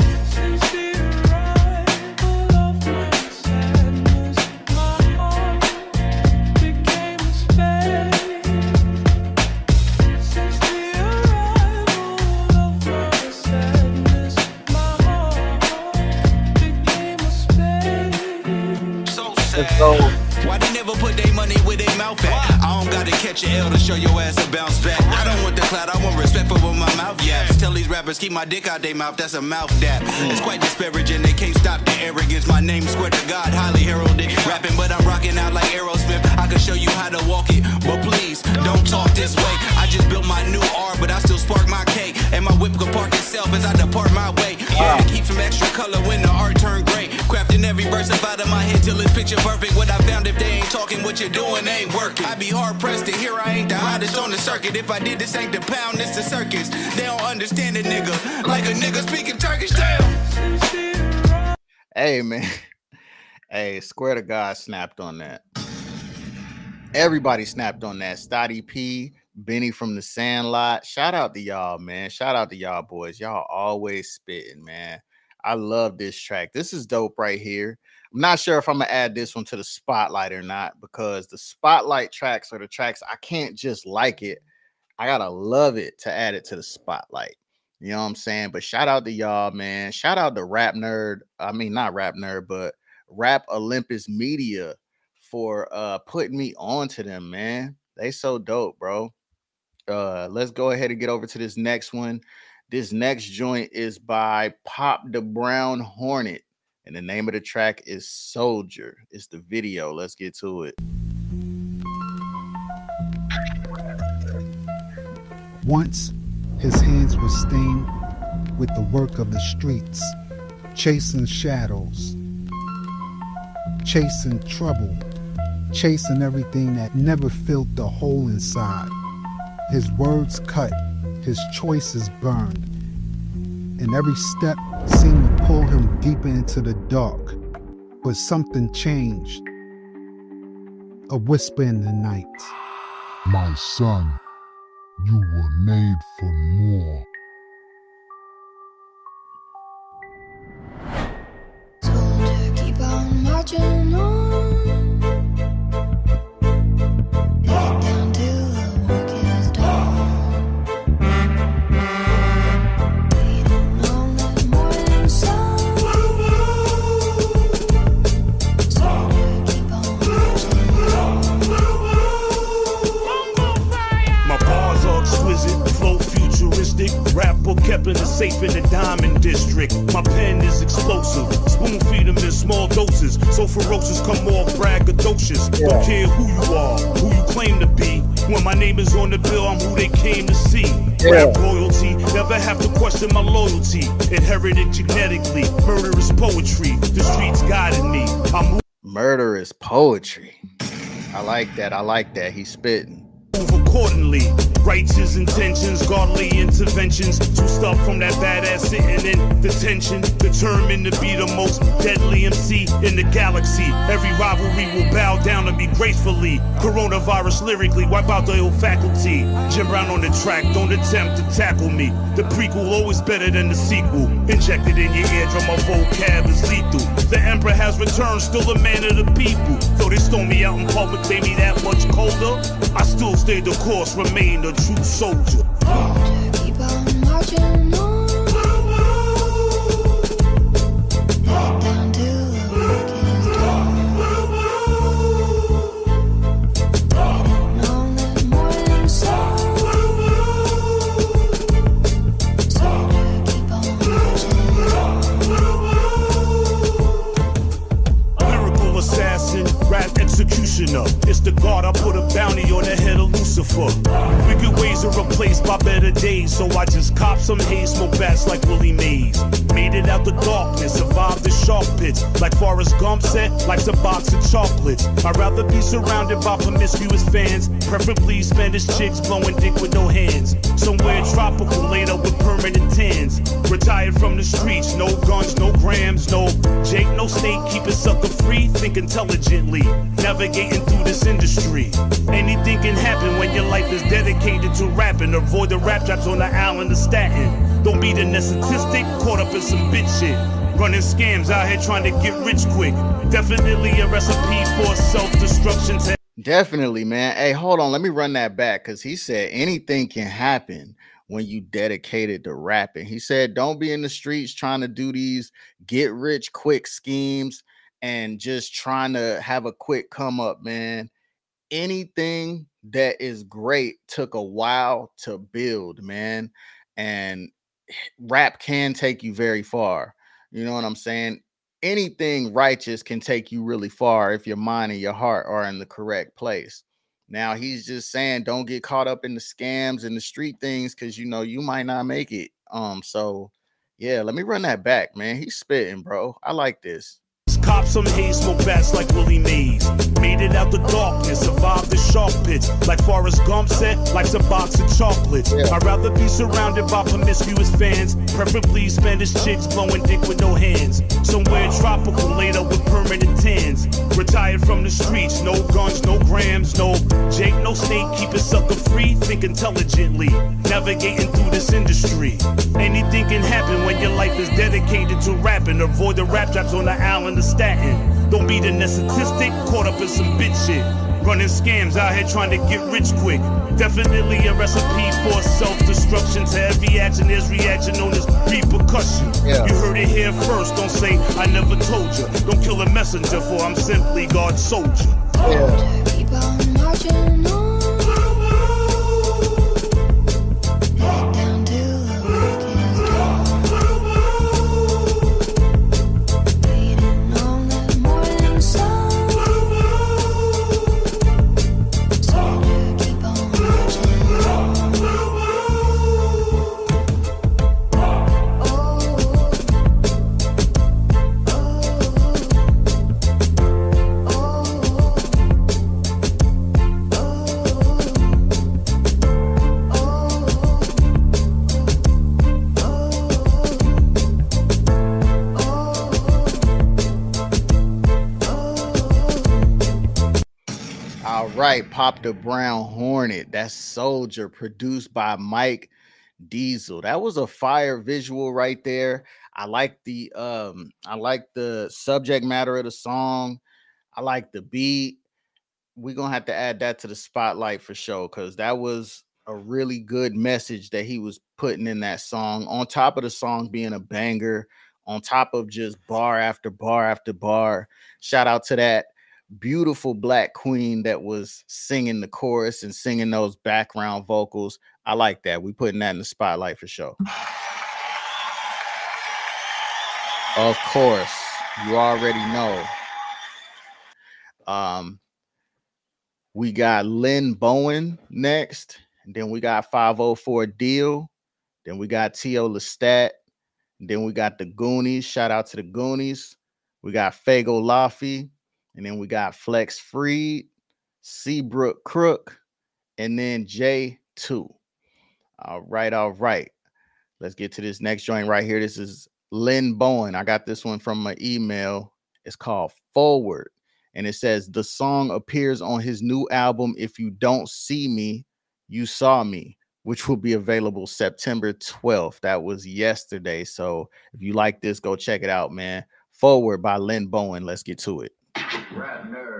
So, why they never put their money where their mouth at? I don't gotta catch an L to show your ass a bounce back. I don't want the clout, I want respect for what my mouth yaps. Tell these rappers keep my dick out their mouth, that's a mouth dap. It's quite disparaging, they can't stop the arrogance. My name square to God, highly heralded. Rapping, but I'm rocking out like Aerosmith. I can show you how to walk it, but please don't talk this way. I just built my new R, but I still spark my K. And my whip can park itself as I depart my way. Yeah, to keep some extra color when the art turn gray. Crafting every verse up out of my head till it's picture perfect. What I found, if they ain't talking, what you're doing ain't working. I be hard pressed to hear I ain't the hottest on the circuit. If I did this ain't the pound, it's the circus. They don't understand a nigga, like a nigga speaking Turkish. Damn. Hey man, hey, Square to God snapped on that. Everybody snapped on that. Stoddy P, Benny from the Sandlot. Shout out to y'all, man. Shout out to y'all boys. Y'all always spitting, man. I love this track. This is dope right here. I'm not sure if I'm gonna add this one to the spotlight or not, because the spotlight tracks are the tracks I can't just like it. I gotta love it to add it to the spotlight. You know what I'm saying? But shout out to y'all, man. Shout out to Rap Nerd. I mean, not Rap Nerd, but Rap Olympus Media for uh putting me on to them, man. They so dope, bro. Uh, let's go ahead and get over to this next one. This next joint is by Pop the Brown Hornet. And the name of the track is Soldier. It's the video. Let's get to it. Once, his hands were stained with the work of the streets, chasing shadows, chasing trouble, chasing everything that never filled the hole inside. His words cut, his choices burned, and every step seemed to pull him deeper into the dark. But something changed. A whisper in the night. My son, you were made for more. Soldier, keep on marching on. Head down till the work is done. Waiting on that morning sun. Soldier, keep on marching on. My bars are exquisite, flow futuristic. Rap book kept in the safe in the diamond district. My pen is explosive, spoon feed them in small doses. So ferocious, come off braggadocious. Yeah. Don't care who you are, who you claim to be. When my name is on the bill, I'm who they came to see. Yeah. Rap royalty, never have to question my loyalty. Inherited genetically, murder is poetry. The streets guided me. I'm Murder is poetry. I like that. I like that. He's spitting. move accordingly. Righteous intentions, godly interventions. Juiced up from that badass sitting in detention. Determined to be the most deadly M C in the galaxy. Every rivalry will bow down to me gracefully. Coronavirus lyrically, wipe out the old faculty. Jim Brown on the track, don't attempt to tackle me. The prequel always better than the sequel. Injected in your eardrum, my vocab is lethal. The emperor has returned, still a man of the people. Though they stone me out in public, made me that much colder. I still stay the course, remain a true soldier. Keep on marching on. Head down till the work is done. Waiting on that morning sun. Soldier, keep on marching on. Lyrical assassin, rap executioner. It's the God, I put a bounty on the head of Lucifer. Wicked ways are replaced by better days, so I just cop some haze, smoke bats like Willie Mays. Made it out the darkness, survived the shark pits. Like Forrest Gump said, life's a box of chocolates. I'd rather be surrounded by promiscuous fans, preferably Spanish chicks blowing dick with no hands. Somewhere tropical, laid up with permanent tans. Retired from the streets, no guns, no grams, no Jake, no snake, keep it sucker free. Think intelligently, navigating through this industry. Anything can happen when your life is dedicated to rapping. Avoid the rap traps on the island of Staten. Don't be the statistic, caught up in some bitch shit. Running scams out here trying to get rich quick. Definitely a recipe for self-destruction. To Definitely, man. Hey, hold on. Let me run that back because he said anything can happen when you dedicated to rapping. He said, don't be in the streets trying to do these get rich quick schemes and just trying to have a quick come up, man. Anything that is great took a while to build, man. And rap can take you very far. You know what I'm saying? Anything righteous can take you really far if your mind and your heart are in the correct place. Now he's just saying don't get caught up in the scams and the street things because you know you might not make it. Um, so yeah, let me run that back, man. He's spitting, bro. I like this. Cop some haze, smoke bats like Willie Mays. Made it out the darkness, survived the shark pits. Like Forrest Gump said, life's a box of chocolates. Yeah. I'd rather be surrounded by promiscuous fans, preferably Spanish chicks blowing dick with no hands. Somewhere tropical, laid up with permanent tans. Retired from the streets, no guns, no grams, no Jake, no snake, keep it sucker free. Think intelligently, navigating through this industry. Anything can happen when your life is dedicated to rapping. Avoid the rap traps on the island of Staten. Don't be the statistic, caught up in some bitch shit. Running scams out here trying to get rich quick. Definitely a recipe for self-destruction. To every action there's reaction known as repercussion. Yeah. You heard it here first, don't say I never told you. Don't kill a messenger for I'm simply God's soldier. Yeah. Keep on marching on. Head down till the work is done. Waiting All right, Pop the Brown Hornet. That's Soldier, produced by Mike Diesel. That was a fire visual right there. I like the um, I like the subject matter of the song. I like the beat. We're gonna have to add that to the spotlight for sure, because that was a really good message that he was putting in that song. On top of the song being a banger, on top of just bar after bar after bar. Shout out to that beautiful black queen that was singing the chorus and singing those background vocals. I like that. We putting that in the spotlight for sure. Of course, you already know. Um, we got Lynn Bowen next, and then we got five oh four Deal, then we got T O Lestat, then we got the Goonies. Shout out to the Goonies. We got Fago Laffy. And then we got Flex Freed, Seabrook Crook, and then J two. All right, all right. Let's get to this next joint right here. This is Lynn Bowen. I got this one from my email. It's called Forward. And it says, the song appears on his new album, If You Don't See Me, You Saw Me, which will be available September twelfth. That was yesterday. So if you like this, go check it out, man. Forward by Lynn Bowen. Let's get to it. Rap nerd.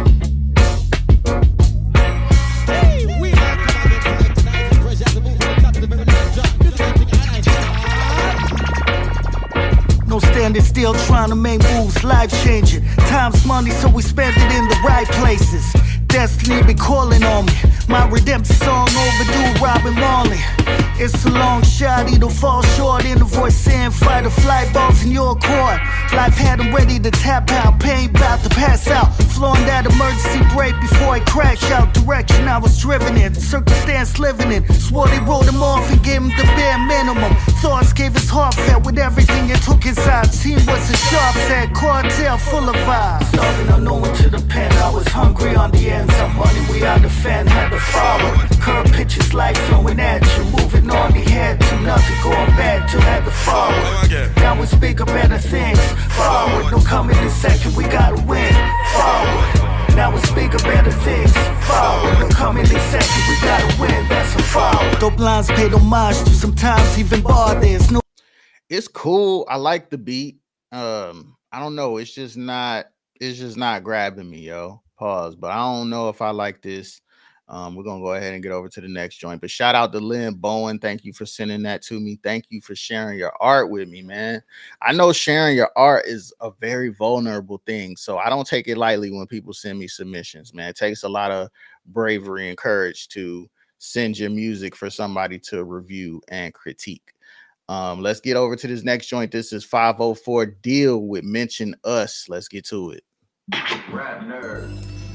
No standing still, trying to make moves, life changing. Time's money, so we spend it in the right places. Destiny be calling on me. My redemption song overdue, Robin Marley. It's a long shot, it'll fall short. In the voice saying fight or flight, balls in your court. Life had him ready to tap out, pain about to pass out. Flowing that emergency brake before I crash out. Direction I was driven in, circumstance living in. Swore they wrote him off and gave him the bare minimum. Thoughts gave his heart fat with everything it took inside. Team was a sharp set, cartel full of vibes. Starving unknown to the pen, I was hungry on the ends. Some money we out the fan, had to follow. Curve pitches, life flowing at you. Moving on, he had to nothing going bad till had to follow. Now it's bigger, better things. Forward, no coming in second, we gotta win. Forward. Now it's bigger, better things. Forward, no coming in second, we gotta win. That's a forward. Dope lines paid homage to sometimes even bar. There's no. It's cool. I like the beat. Um, I don't know. It's just not. It's just not grabbing me, yo. Pause. But I don't know if I like this. Um, we're gonna go ahead and get over to the next joint. But shout out to Lynn Bowen. Thank you for sending that to me. Thank you for sharing your art with me, man. I know sharing your art is a very vulnerable thing, so I don't take it lightly when people send me submissions, man. It takes a lot of bravery and courage to send your music for somebody to review and critique. Um, let's get over to this next joint. This is five oh four Deal with Mention Us. Let's get to it. Rap nerd.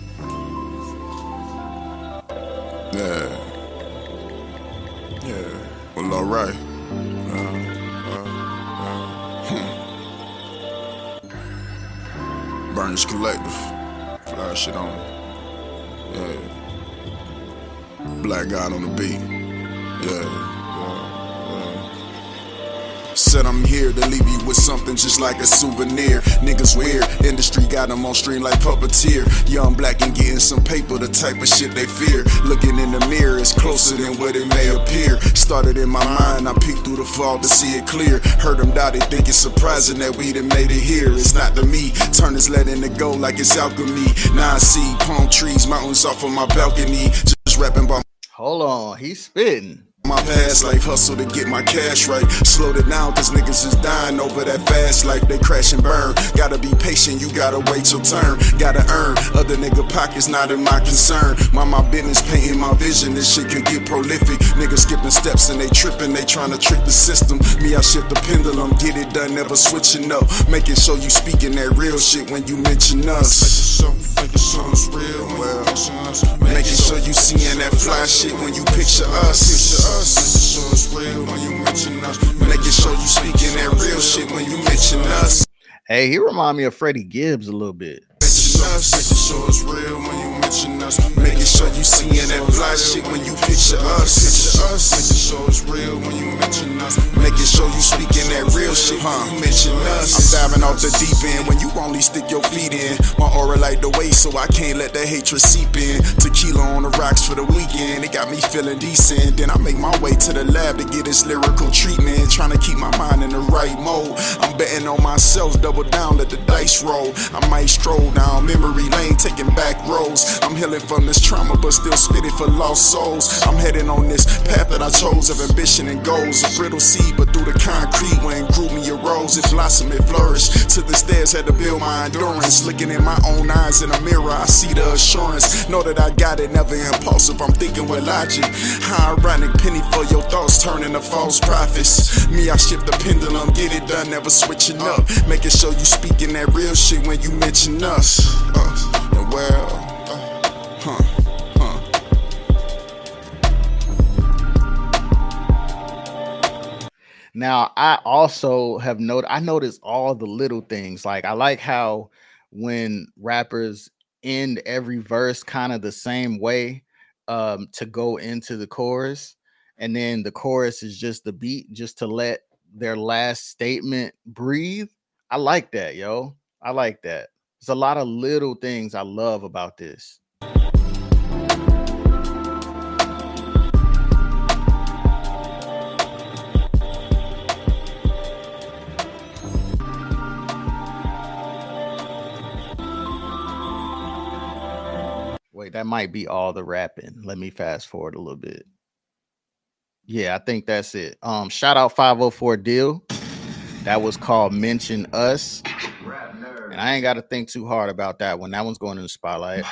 Yeah. Yeah. Well, all right. Uh, uh, uh, hmm. Burnish Collective. Fly shit on. Yeah. Black God on the beat. Yeah. Said I'm here to leave you with something just like a souvenir. Niggas weird, industry got them on stream like puppeteer. Young black and getting some paper, the type of shit they fear. Looking in the mirror is closer than what it may appear. Started in my mind, I peeked through the fog to see it clear. Heard them doubt, they think it's surprising that we done made it here. It's not to me, turn this letting it go like it's alchemy. Now I see palm trees, mountains off of my balcony. Just rapping by. Hold on, he's spitting. My past life hustle to get my cash right. Slowed it down cause niggas is dying over that fast life. They crash and burn. Gotta be patient, you gotta wait your turn. Gotta earn, other nigga pockets not in my concern. Mind my business, painting my vision, this shit can get prolific. Niggas skipping steps and they tripping, they trying to trick the system. Me, I shift the pendulum, get it done, never switching up. Making sure you speaking that real shit when you mention us. Making sure it's real, well, making sure you seeing that fly shit when you picture us. Picture us. Making sure it's real when you mention us. Making sure you speaking that real shit when you mention us. Hey, he remind me of Freddie Gibbs a little bit. Making us. Making sure it's real when you mention us. Making sure you seeing that fly shit when you picture us. Picture us. Making sure it's real when you mention us. Making sure you speaking that real shit when you mention us. I'm diving off the deep end when you only stick your feet in. My aura like the way, so I can't let that hatred seep in. Tequila on the rocks for the weekend, it got me feeling decent. Then I make my way to the lab to get this lyrical treatment. Trying to keep my mind in the right mode. I'm betting on myself, double down, let the dice roll. I might stroll down memory lane, taking back roads. I'm healing from this trauma, but still spitting for lost souls. I'm heading on this path that I chose of ambition and goals. A brittle seed, but through the concrete, when grew me a rose, it blossomed, it flourished. To the stairs, had to build my endurance. Looking in my own eyes in a mirror, I see the assurance. Know that I got it, never impulsive. I'm thinking with logic. How ironic, penny for your thoughts, turning to false prophets. Me, I shift the pendulum, get it done, never switching up. Making sure you speaking that real shit when you mention us. Uh, and well, uh, huh. Now, I also have noted, I noticed all the little things. Like, I like how when rappers end every verse kind of the same way um, to go into the chorus. And then the chorus is just the beat, just to let their last statement breathe. I like that, yo. I like that. There's a lot of little things I love about this. Wait, that might be all the rapping. Let me fast forward a little bit. Yeah, I think that's it. Um, shout out five oh four Deal. That was called Mention Us. And I ain't got to think too hard about that one. That one's going in the spotlight.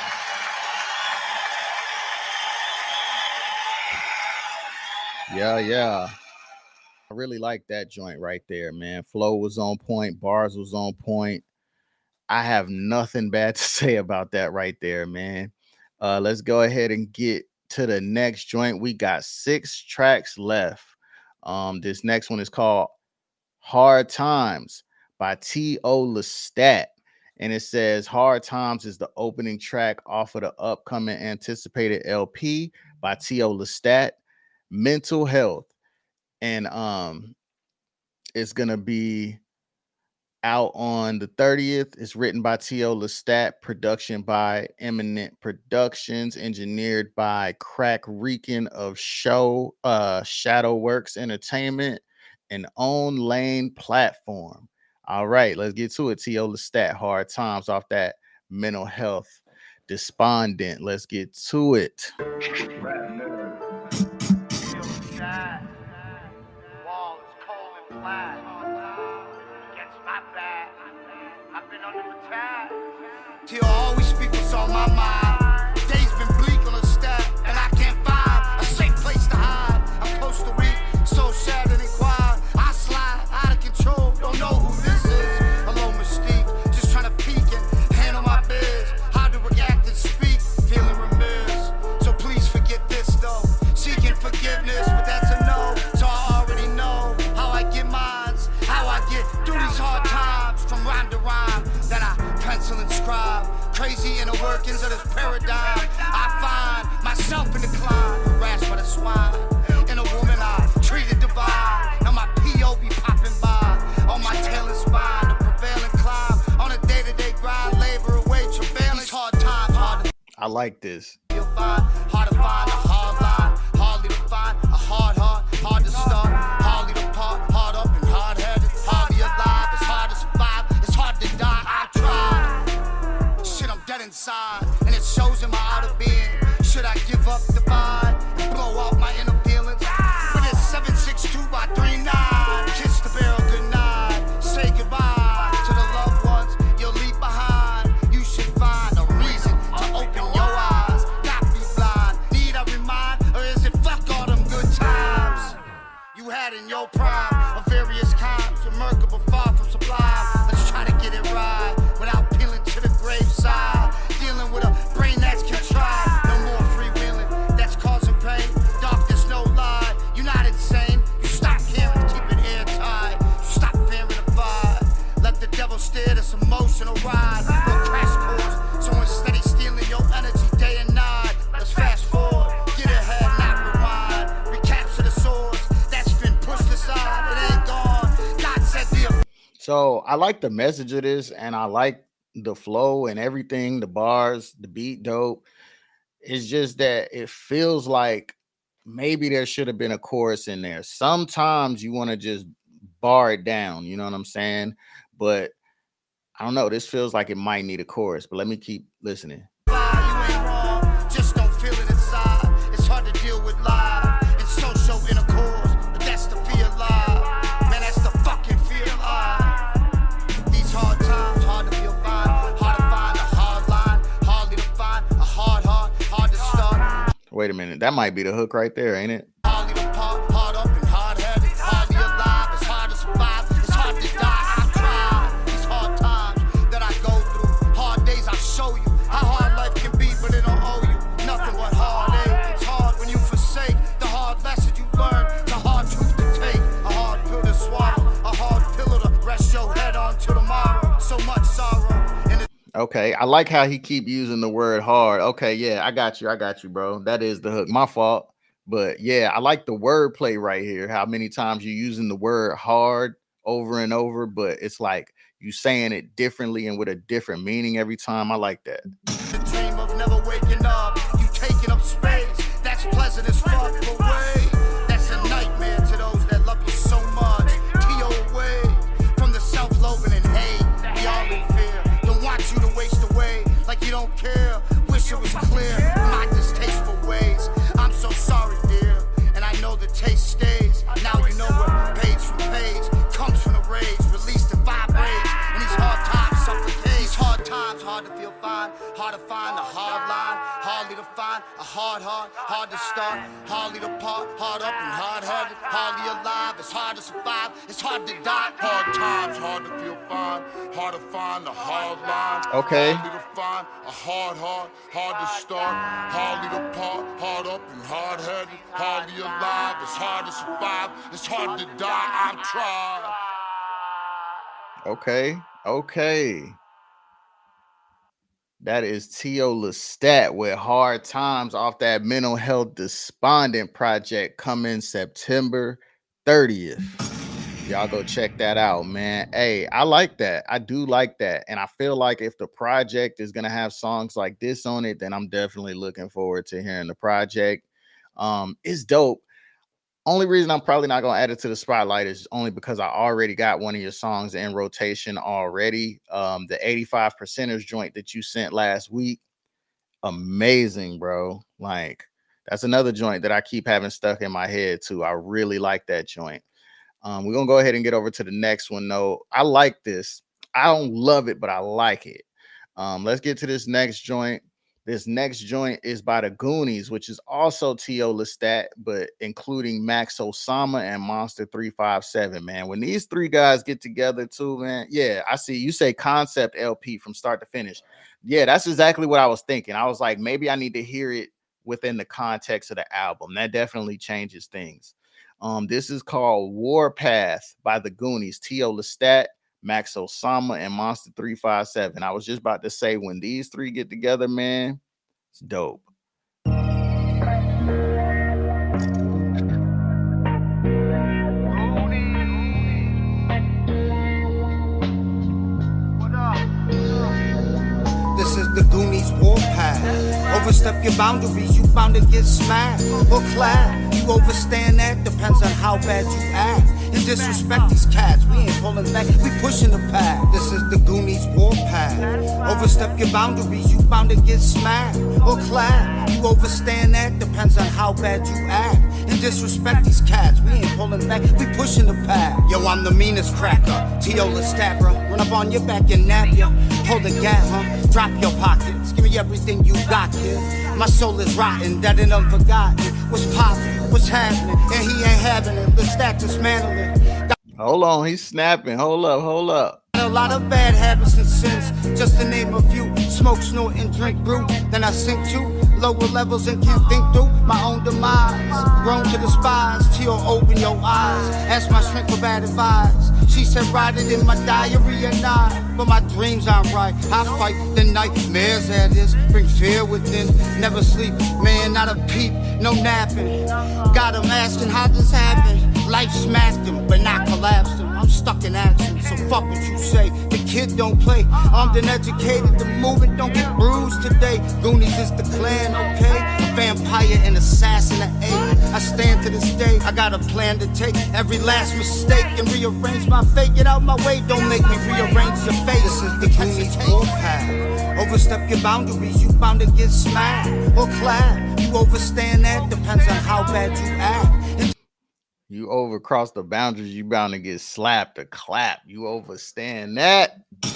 Yeah, yeah. I really like that joint right there, man. Flow was on point. Bars was on point. I have nothing bad to say about that right there, man. Uh, let's go ahead and get to the next joint. We got six tracks left. Um, this next one is called Hard Times by T O Lestat. And it says Hard Times is the opening track off of the upcoming anticipated L P by T O Lestat, Mental Health. And um, it's going to be out on the thirtieth. It's written by T O Lestat, production by Eminent Productions, engineered by Crack Rican of Show uh Shadow Works Entertainment, and Own Lane Platform. All right, let's get to it. T O Lestat, Hard Times off that Mental Health Despondent. Let's get to it. He'll always speak what's on my mind. Days been bleak on the step, and I can't find a safe place to hide. I'm close to weak, so shattered and quiet. I slide out of control, don't know who this is. Alone mystique, just trying to peek and handle my biz. How to react and speak, feeling remiss. So please forget this though. Seeking forgiveness, but that's a no. So I already know how I get mines, how I get through these hard times. From rhyme to rhyme, that I pencil and scribe. Crazy inner workings of this paradigm. I find myself in decline, rash by the swine. In a woman I treated divine. Now my P O be popping by on my tail and spine. The prevailing climb on a day-to-day grind. Labor away, travailing. These hard times, hard to I like this. You'll find hard to find a hard line, hardly to find a hard heart, hard to start, hardly to part, hard up and hard headed, hardly alive. It's hard to survive, it's hard to die. I've tried. Shit, I'm dead inside, and it shows in my outer being. Should I give up the vibe and blow out my inner feelings? But it's seven six two by three nine. Kiss the barrel goodnight. Say goodbye to the loved ones you'll leave behind. You should find a reason to open your eyes, not be blind. Need I remind, or is it fuck all them good times you had in your prime of various kinds? Remarkable, far from sublime. Let's try to get it right without peeling to the graveside. Dealing with a brain that's contrived. No more freewheeling, that's causing pain. Darkness, no lie. You're not insane. You stop caring, keep So I like the message of this, and I like the flow and everything, the bars, the beat dope. It's just that it feels like maybe there should have been a chorus in there. Sometimes you want to just bar it down, you know what I'm saying? But I don't know, this feels like it might need a chorus, but let me keep listening. Just don't feel it inside. It's hard to deal with live. It's social intercourse, but that's the fear live. Man, that's the fucking fear live. These hard times, hard to feel fine. Hard to find a hard line. Hardly to find a hard heart. Hard to start. Wait a minute, that might be the hook right there, ain't it? Hardly to part. Hard up and hard headed. Hardly alive. It's hard to survive. It's hard to die. I've tried. These hard times that I go through. Hard days, I show you how hard life can be, but it don't owe you nothing but heartache. It's hard when you forsake the hard lesson you learn. It's a hard truth to take, a hard pill to swallow, a hard pillow to rest your head on till tomorrow. So much sorrow. And Okay, I like how he keep using the word hard. Okay, yeah, I got you. I got you, bro. That is the hook. My fault. But yeah, I like the wordplay right here. How many times you're using the word hard over and over, but it's like you saying it differently and with a different meaning every time. I like that. the dream of never waking up, you taking up space. That's pleasant as fuck, but wait, that's a nightmare to those that love you so much. T O away from the self-loathing and hate. We all in fear. Don't want you to waste away like you don't care. Wish it was clear. My distasteful ways. I'm so sorry, dear. And I know the taste stays. Now you know what page from page comes from the rage. Released and vibrates. And these hard times suffocate. These hard times, hard to feel fine. Hard to find a hard line. Hardly to find a hard heart. Hard to start. Hardly to part. Hard up and hard headed. Hardly alive. It's hard to survive. It's hard to die. Hard times, hard to feel fine. Hard to find the hard line. Okay. Hardly to find a hard heart. Hard to start. Hardly to part. Hard up and hard headed. Hardly alive. It's hard to survive. It's hard to die. I've tried. Okay, okay. That is Tio Lestat with Hard Times off that Mental Health Despondent project coming September thirtieth. Y'all go check that out, man. Hey, I like that. I do like that. And I feel like if the project is going to have songs like this on it, then I'm definitely looking forward to hearing the project. Um, it's dope. Only reason I'm probably not going to add it to the spotlight is only because I already got one of your songs in rotation already. Um, the eighty-five percenters joint that you sent last week. Amazing, bro. Like, that's another joint that I keep having stuck in my head too. I really like that joint. Um, we're going to go ahead and get over to the next one, though. I like this. I don't love it, but I like it. Um, let's get to this next joint. This next joint is by the Goonies, which is also Tio Lestat, but including Max Osama and Monster three five seven, man. When these three guys get together too, man, yeah, I see you say concept L P from start to finish. Yeah, that's exactly what I was thinking. I was like, maybe I need to hear it within the context of the album. That definitely changes things. Um, this is called Warpath by the Goonies, Tio Lestat, Max Osama, and Monster three five seven. I was just about to say, when these three get together, man, it's dope. This is the Goonies Warpath. Overstep your boundaries, you bound to get smacked or clapped. You overstand that, depends on how bad you act. And disrespect these cats, we ain't pulling back, we pushing the pack. This is the Goonies Warpath. Overstep your boundaries, you bound to get smacked or clapped. You overstand that, depends on how bad you act. And disrespect these cats, we ain't pulling back, we pushing the pack. Yo, I'm the meanest cracker, Tio Lestat, bro. Run up on your back and nap ya. Pull the gap, huh? Drop your pockets, give me everything you got, kid. My soul is rotten, dead and unforgotten. What's poppin', what's happening? And he ain't having it, Lestat dismantling. Hold on, he's snapping. Hold up, hold up. A lot of bad habits and sins, just to name a few. Smoke, snort, and drink brew. Then I sink to lower levels and can't think through my own demise. Grown to despise, till open your eyes. Ask my strength for bad advice. She said write it in my diary at night, but my dreams aren't right. I fight the nightmares that is, bring fear within. Never sleep, man, not a peep, no napping. Got him asking how this happened. Life smashed him, but not collapsed him. I'm stuck in action, so fuck what you say. The kid don't play, armed and educated. The movement don't get bruised today. Goonies is the clan, okay? A vampire and assassin at eight. I stand to this day, I got a plan to take every last mistake and rearrange my fate. Get out my way, don't make me rearrange your face. This is the Goonies warpath. Overstep your boundaries, you bound to get smacked or clapped. You overstand that, depends on how bad you act. You overcross the boundaries, you bound to get slapped or clapped. You overstand that.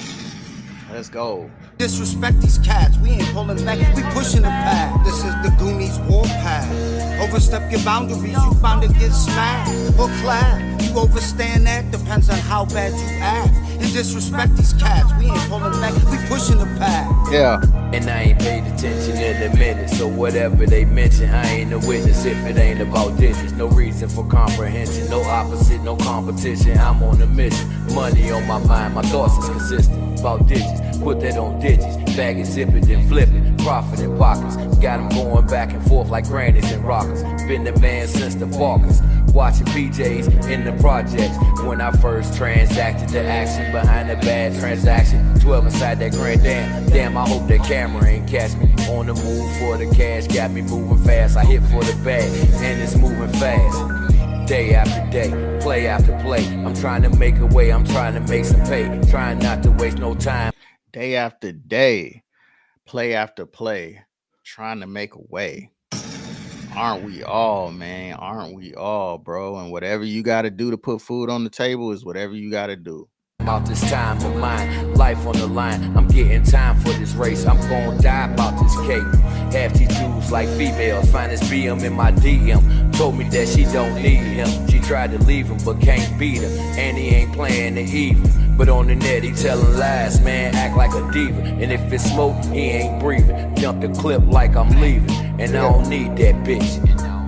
Let's go. Disrespect these cats, we ain't pulling back, we pushing the path. This is the Goonies warpath. Overstep your boundaries, you bound to get smacked or clapped. You overstand that, depends on how bad you act. And disrespect these cats, we ain't pulling back, we pushing the path. Yeah. And I ain't paid attention in a minute, so whatever they mention, I ain't a witness if it ain't about digits. No reason for comprehension, no opposite, no competition. I'm on a mission, money on my mind, my thoughts is consistent. About digits, put that on digits, bag it, zip it, then flip it. Profit in pockets, got them going back and forth like grannies and rockers. Been the man since the Parkers, watching P Js in the projects. When I first transacted the action behind the bad transaction, twelve inside that grand damn. Damn, I hope that camera ain't catch me. On the move for the cash, got me moving fast. I hit for the bag, and it's moving fast. Day after day, play after play. I'm trying to make a way, I'm trying to make some pay. Trying not to waste no time. Day after day, play after play, trying to make a way. Aren't we all, man? Aren't we all, bro? And whatever you got to do to put food on the table is whatever you got to do. About this time of mine, life on the line. I'm getting time for this race. I'm gonna die about this cake. Half these dudes like females, find this B M in my D M. Told me that she don't need him. She tried to leave him, but can't beat him. And he ain't playing the even. But on the net, he telling lies, man, act like a diva. And if it's smoke, he ain't breathing. Jump the clip like I'm leaving. And I don't need that bitch.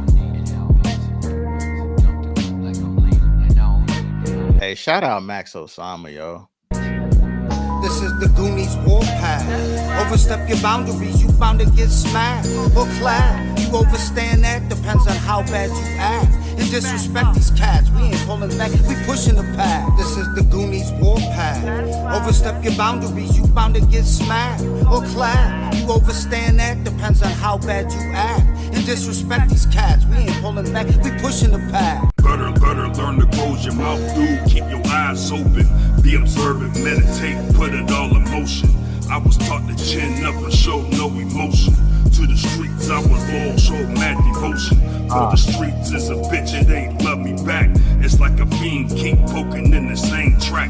Hey, shout out Max Osama, yo. This is the Goonies warpath. Overstep your boundaries, you bound to get smacked or clapped. You overstand that, depends on how bad you act. And disrespect these cats, we ain't pulling back, we pushing the path. This is the Goonies warpath. Overstep your boundaries, you bound to get smacked or clapped. You overstand that, depends on how bad you act. And disrespect these cats, we ain't pulling back, we pushing the path. Better, better learn to close your mouth, dude. Keep your eyes open. Be observant, meditate, put it all in motion. I was taught to chin up and show no emotion. To the streets, I was all show mad devotion. For the streets is a bitch, it ain't love me back. It's like a fiend keep poking in the same track.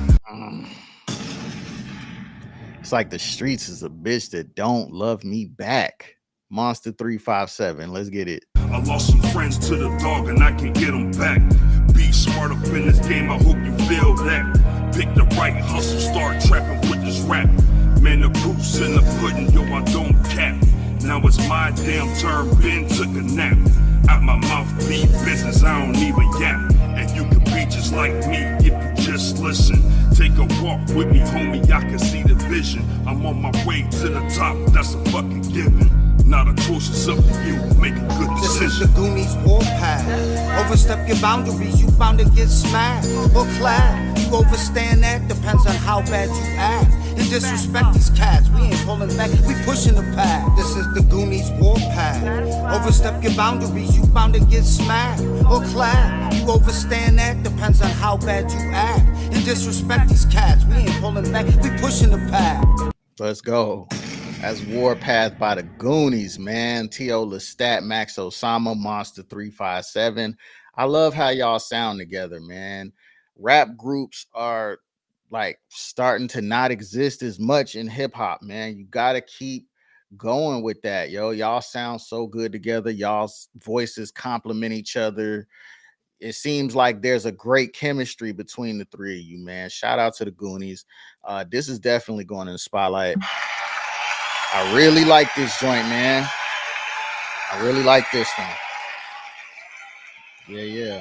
It's like the streets is a bitch that don't love me back. Monster three five seven, let's get it. I lost some friends to the dog and I can get them back. Be smart up in this game, I hope you feel that. Pick the right hustle, start trapping with this rap. Man, the proof's in the pudding, yo, I don't cap. Now it's my damn turn, Ben took a nap. Out my mouth, be business, I don't even yap. And you can be just like me if you just listen. Take a walk with me, homie, I can see the vision. I'm on my way to the top, that's a fucking given. Not a choice, it's up to you, make a good decision. This is the Goonies warpath. Overstep your boundaries, you bound to get smacked or clapped. You overstand that, depends on how bad you act. And disrespect these cats, we ain't pulling back, we pushing the path. This is the Goonies warpath. Overstep your boundaries, you bound to get smacked or clapped. You overstand that, depends on how bad you act. And disrespect these cats, we ain't pulling back, we pushing the path. Let's go. That's Warpath by the Goonies, man. T O Lestat, Max Osama, Monster three five seven. I love how y'all sound together, man. Rap groups are like starting to not exist as much in hip hop, man. You got to keep going with that, yo. Y'all sound so good together. Y'all's voices complement each other. It seems like there's a great chemistry between the three of you, man. Shout out to the Goonies. Uh, this is definitely going in the spotlight. I really like this joint, man. I really like this one. Yeah, yeah.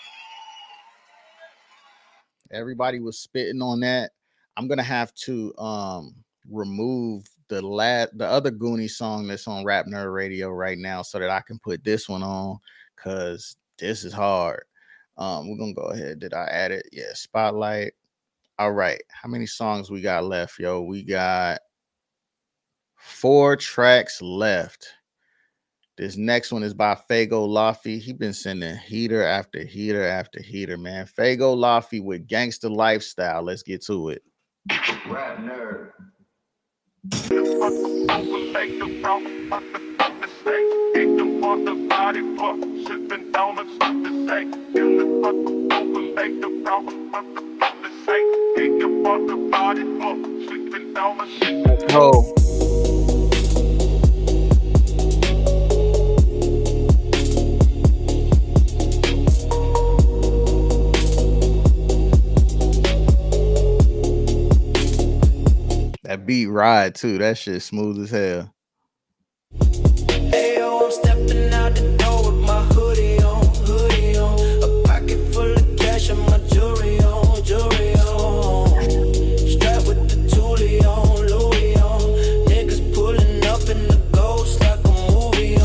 Everybody was spitting on that. I'm gonna have to um remove the la- the other Goonie song that's on Rap Nerd Radio right now so that I can put this one on, because this is hard. Um, we're gonna go ahead. Did I add it? Yeah, Spotlight. All right. How many songs we got left, yo? We got four tracks left. This next one is by Fago Laffy. He been sending heater after heater after heater, man. Fago Laffy with Gangsta Lifestyle. Let's get to it. Rap nerd. Oh. That beat ride too. That shit smooth as hell. Ayo, I'm stepping out the door with my hoodie on, hoodie on. A pocket full of cash and my jewelry on, jewelry on. Strapped with the Thule on, Louis on. Niggas pulling up in the ghost like a movie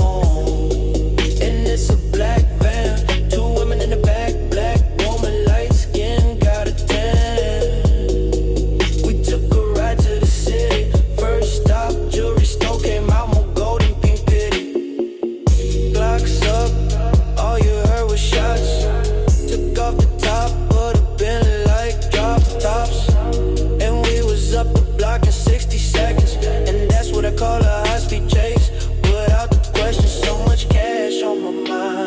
on. And it's a black van, two women in the back, black woman, light skin, got a tan. We took a ride to the city, first stop, jewelry store, came out more golden pink pity. Glocks up, all you heard was shots. Took off the top of the Bentley like drop tops. And we was up the block in sixty seconds. And that's what I call a high-speed chase. Without the question, so much cash on my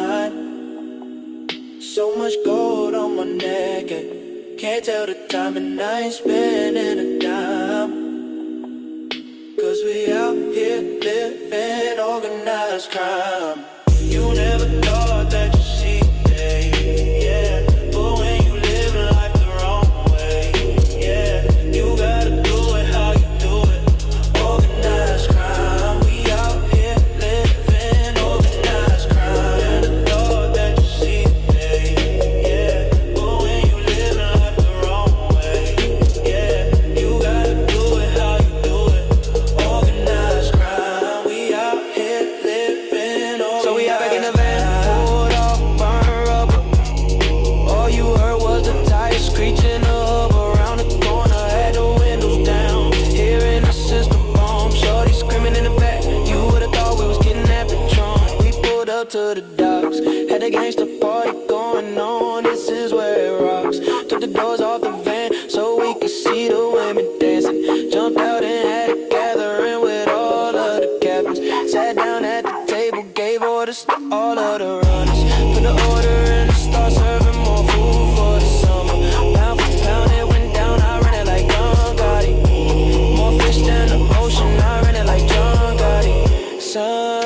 mind. So much gold on my neck. And can't tell the time and I ain't spending a dime. Cause we out here living organized crime. You never thought that you'd see day, yeah. But when you live life the wrong way, yeah. You gotta do it how you do it. Organized crime. We out here living organized crime. Never thought that you'd see day, yeah. But when you live life the wrong way, yeah. You gotta do it how you do it. Organized crime. We out here living organized. So we out back in the van, pulled off, burn rubber. All you heard was the tires screeching up around the corner. Had the windows down, hearing the system bomb. Shorty screaming in the back. You would've thought we was getting that Patron. We pulled up to the docks, had a gangsta party going on. This is where it rocks. Took the doors off the van so we could see the women dancing. Jumped out and had a gathering with all of the captains. Sat down at the table, gave orders to all of the runners. Put the order in and start serving more food for the summer. Pound for pound, it went down. I ran it like John Gotti. More fish than the ocean. I ran it like John Gotti. Son.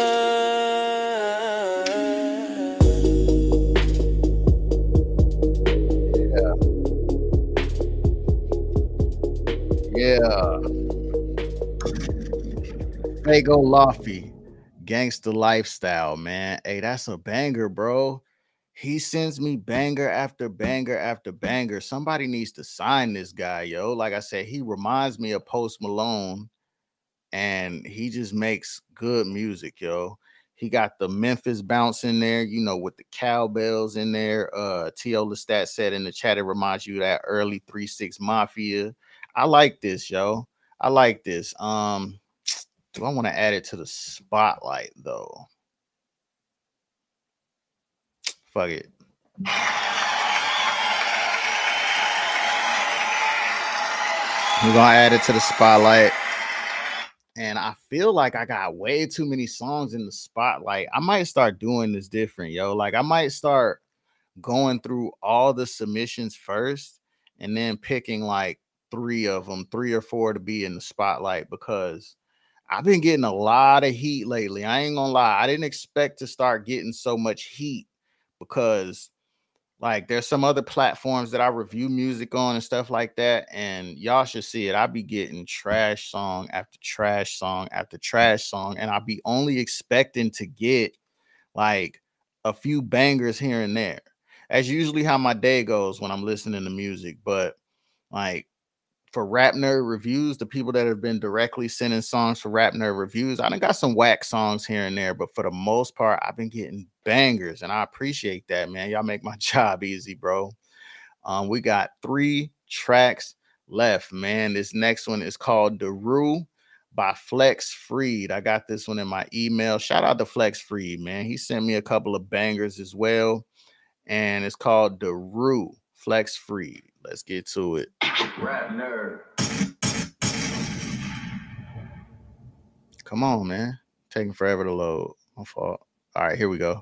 Yeah. Fago Laffy, Gangsta Lifestyle, man. Hey, that's a banger, bro. He sends me banger after banger after banger. Somebody needs to sign this guy, yo. Like I said, he reminds me of Post Malone, and he just makes good music, yo. He got the Memphis bounce in there, you know, with the cowbells in there. Uh, T O Lestat said in the chat, it reminds you of that early three six Mafia. I like this, yo. I like this. Um, do I want to add it to the spotlight though? Fuck it. We're gonna add it to the spotlight. And I feel like I got way too many songs in the spotlight. I might start doing this different, yo. Like I might start going through all the submissions first and then picking like three of them, three or four to be in the spotlight, because I've been getting a lot of heat lately. I ain't gonna lie. I didn't expect to start getting so much heat because like there's some other platforms that I review music on and stuff like that. And y'all should see it. I be getting trash song after trash song after trash song. And I be only expecting to get like a few bangers here and there. That's usually how my day goes when I'm listening to music. But like for Rap Nerd Reviews, the people that have been directly sending songs for Rap Nerd Reviews, I done got some whack songs here and there, but for the most part, I've been getting bangers, and I appreciate that, man. Y'all make my job easy, bro. Um, we got three tracks left, man. This next one is called Daru by Flex Freed. I got this one in my email. Shout out to Flex Freed, man. He sent me a couple of bangers as well, and it's called Daru, Flex Freed. Let's get to it. Rap Nerd. Come on, man. Taking forever to load. My fault. All right, here we go.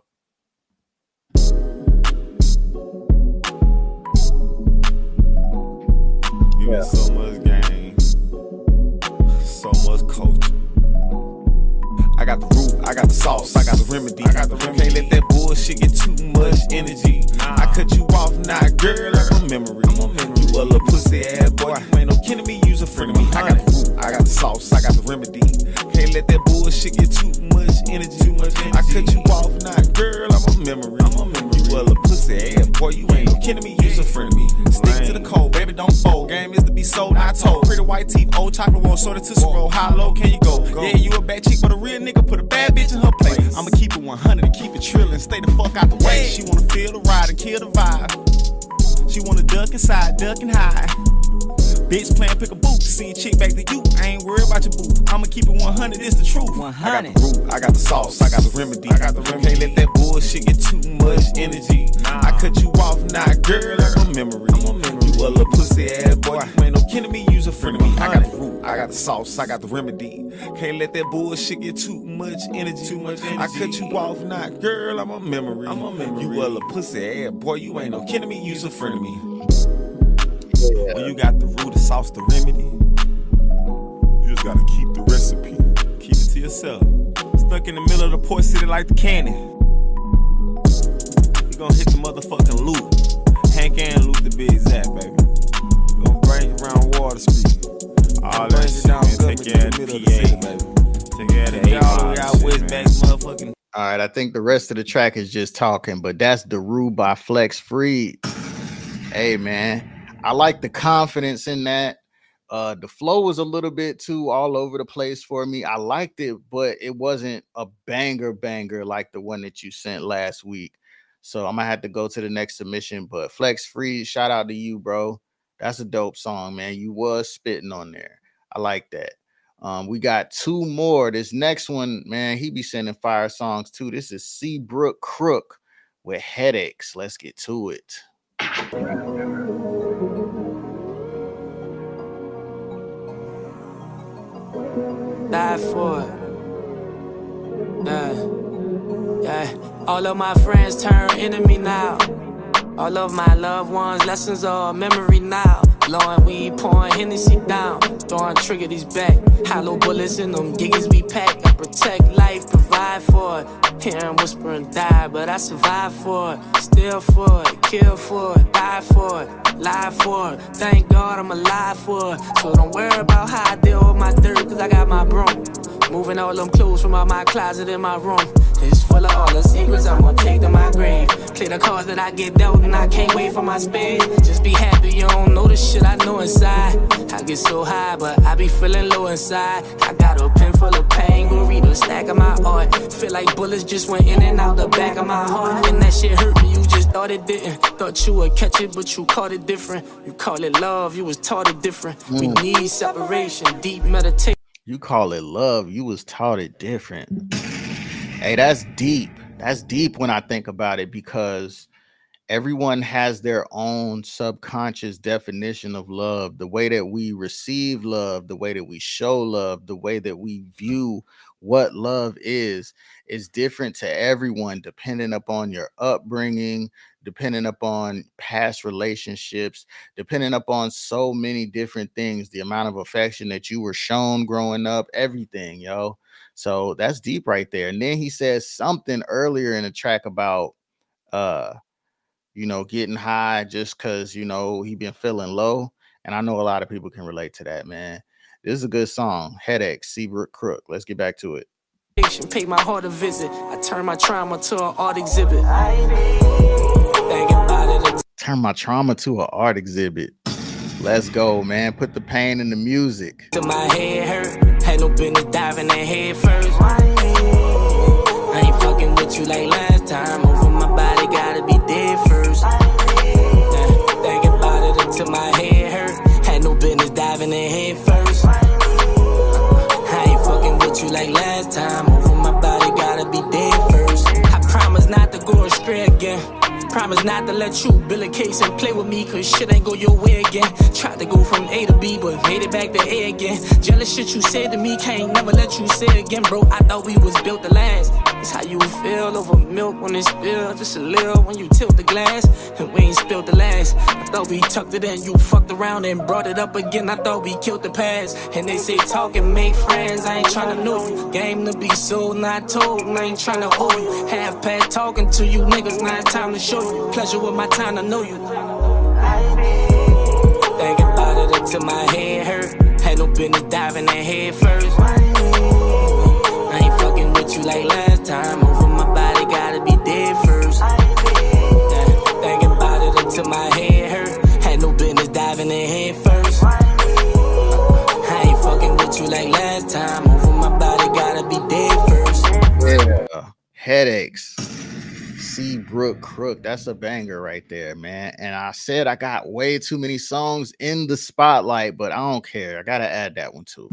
Give me so much game, so much culture. I got the root, I got the sauce, I got the remedy. I got the remedy. Can't let that bullshit get too much energy. Nah. I cut you off, now girl, like a memory. I'm a memory. You a little pussy ass boy, you ain't no kin of me, use a friend of me. I got the root, I got the sauce, I got the remedy. Can't let that bullshit get too much energy. Too much energy. I cut you off, now girl, I'm a memory. I'm a memory. You a little pussy ass boy, you ain't no kin of me, use a friend of me. Stick to the code, baby, don't fold. Game is to be sold, I told. Pretty white teeth, old chocolate roll, sorta to roll. How low can you go? go? Yeah, you a bad chick, but a real nigga put a bad bitch in her place. I'ma keep it one hundred and keep it trillin'. Stay the fuck out the way. She wanna feel the ride and kill the vibe. She wanna duck inside, duck and hide. Bitch playing pick a boot, see a chick back to you. I ain't worried about your boo. I'ma keep it one hundred, it's the truth. one hundred. I got the root, I got the sauce, I got the remedy. I got the remedy. Can't let that bullshit get too much energy. Nah. I cut you off, now girl, I'm a memory. I'm a memory. You a little pussy ass boy, you ain't no kin of me, use a friend of me. I got the root, I got the sauce, I got the remedy. Can't let that bullshit get too much energy. Too much energy. I cut you off, now girl, I'm a memory. I'm a memory. You a little pussy ass boy, you ain't no kin of me, use a friend of me. Yeah. When you got the root, the sauce, the remedy, you just gotta keep the recipe. Keep it to yourself. Stuck in the middle of the port city like the cannon. You gonna hit the motherfucking loop. Hank and loop to be exact, baby. You gonna bring it around Water Street. All that shit, man. Take care of the P A, baby. Take care of the A all the way out west back, motherfucking. All right, I think the rest of the track is just talking, but that's Daru by Flex Freed. Hey, man. I like the confidence in that. Uh, the flow was a little bit too all over the place for me. I liked it, but it wasn't a banger banger like the one that you sent last week. So I'm gonna have to go to the next submission. But Flex Free, shout out to you, bro. That's a dope song, man. You was spitting on there. I like that. Um, we got two more. This next one, man, he be sending fire songs too. This is Seabrook Crook with Headaches. Let's get to it. Die for it. Yeah. Yeah. All of my friends turn enemy now. All of my loved ones, lessons are memory now. Blowing weed, pouring Hennessy down. Throwing trigger these back. Hollow bullets in them giggies we pack. I protect life, provide for it. Hear 'em whisper and die, but I survive for it. Still for it, kill for it, die for it, lie for it. Thank God I'm alive for it. So don't worry about how I deal with my dirt, cause I got my broom. Moving all them clothes from out my closet in my room. It's full of all the secrets I'm gonna take to my grave. Play the cards that I get dealt and I can't wait for my spade. Just be happy you don't know the shit I know inside. I get so high, but I be feeling low inside. I got a pen full of pain, go read a stack of my art. Feel like bullets just went in and out the back of my heart. And that shit hurt me, you just thought it didn't. Thought you would catch it, but you caught it different. You call it love, you was taught it different. Mm. We need separation, deep meditation. You call it love, you was taught it different. Hey, that's deep. That's deep when I think about it, because everyone has their own subconscious definition of love. The way that we receive love, the way that we show love, the way that we view what love is, is different to everyone, depending upon your upbringing, depending upon past relationships, depending upon so many different things, the amount of affection that you were shown growing up, everything, yo. So that's deep right there. And then he says something earlier in the track about, uh, you know, getting high just because, you know, he been feeling low. And I know a lot of people can relate to that, man. This is a good song. Headaches, Seabrook Crook. Let's get back to it. Pay my heart a visit. I turn my trauma to an art exhibit. Turn my trauma to an art exhibit. Let's go, man. Put the pain in the music. Till my head hurt, had no business diving in head first. I ain't fucking with you like last time. Over my body, gotta be dead first. Yeah, thinking about it until my head hurt. Had no business diving in head first. I ain't fucking with you like last time. Over my body, gotta be dead first. I promise not to go astray again. Promise not to let you build a case and play with me, cause shit ain't go your way again. Tried to go from A to B, but made it back to A again. Jealous shit you said to me, can't never let you say again, bro. I thought we was built to last. It's how you feel over milk when it's spilled. Just a little when you tilt the glass, and we ain't spilled the last. I thought we tucked it in, you fucked around and brought it up again. I thought we killed the past. And they say talk and make friends, I ain't tryna know you. Game to be sold, not told, and I ain't tryna hold you. Half past talking to you niggas, now it's time to show you. Pleasure with my time to know you. Thinking about it until my head hurt. Had no business diving in head first. I ain't fucking with you like last time. Over my body, gotta be dead first. Yeah, thinking about it until my head hurt. Had no business diving in head first. I ain't fucking with you like last time. Over my body, gotta be dead first. Yeah, headaches. Seabrook Crook, that's a banger right there, man. And I said I got way too many songs in the spotlight, but I don't care. I gotta add that one too.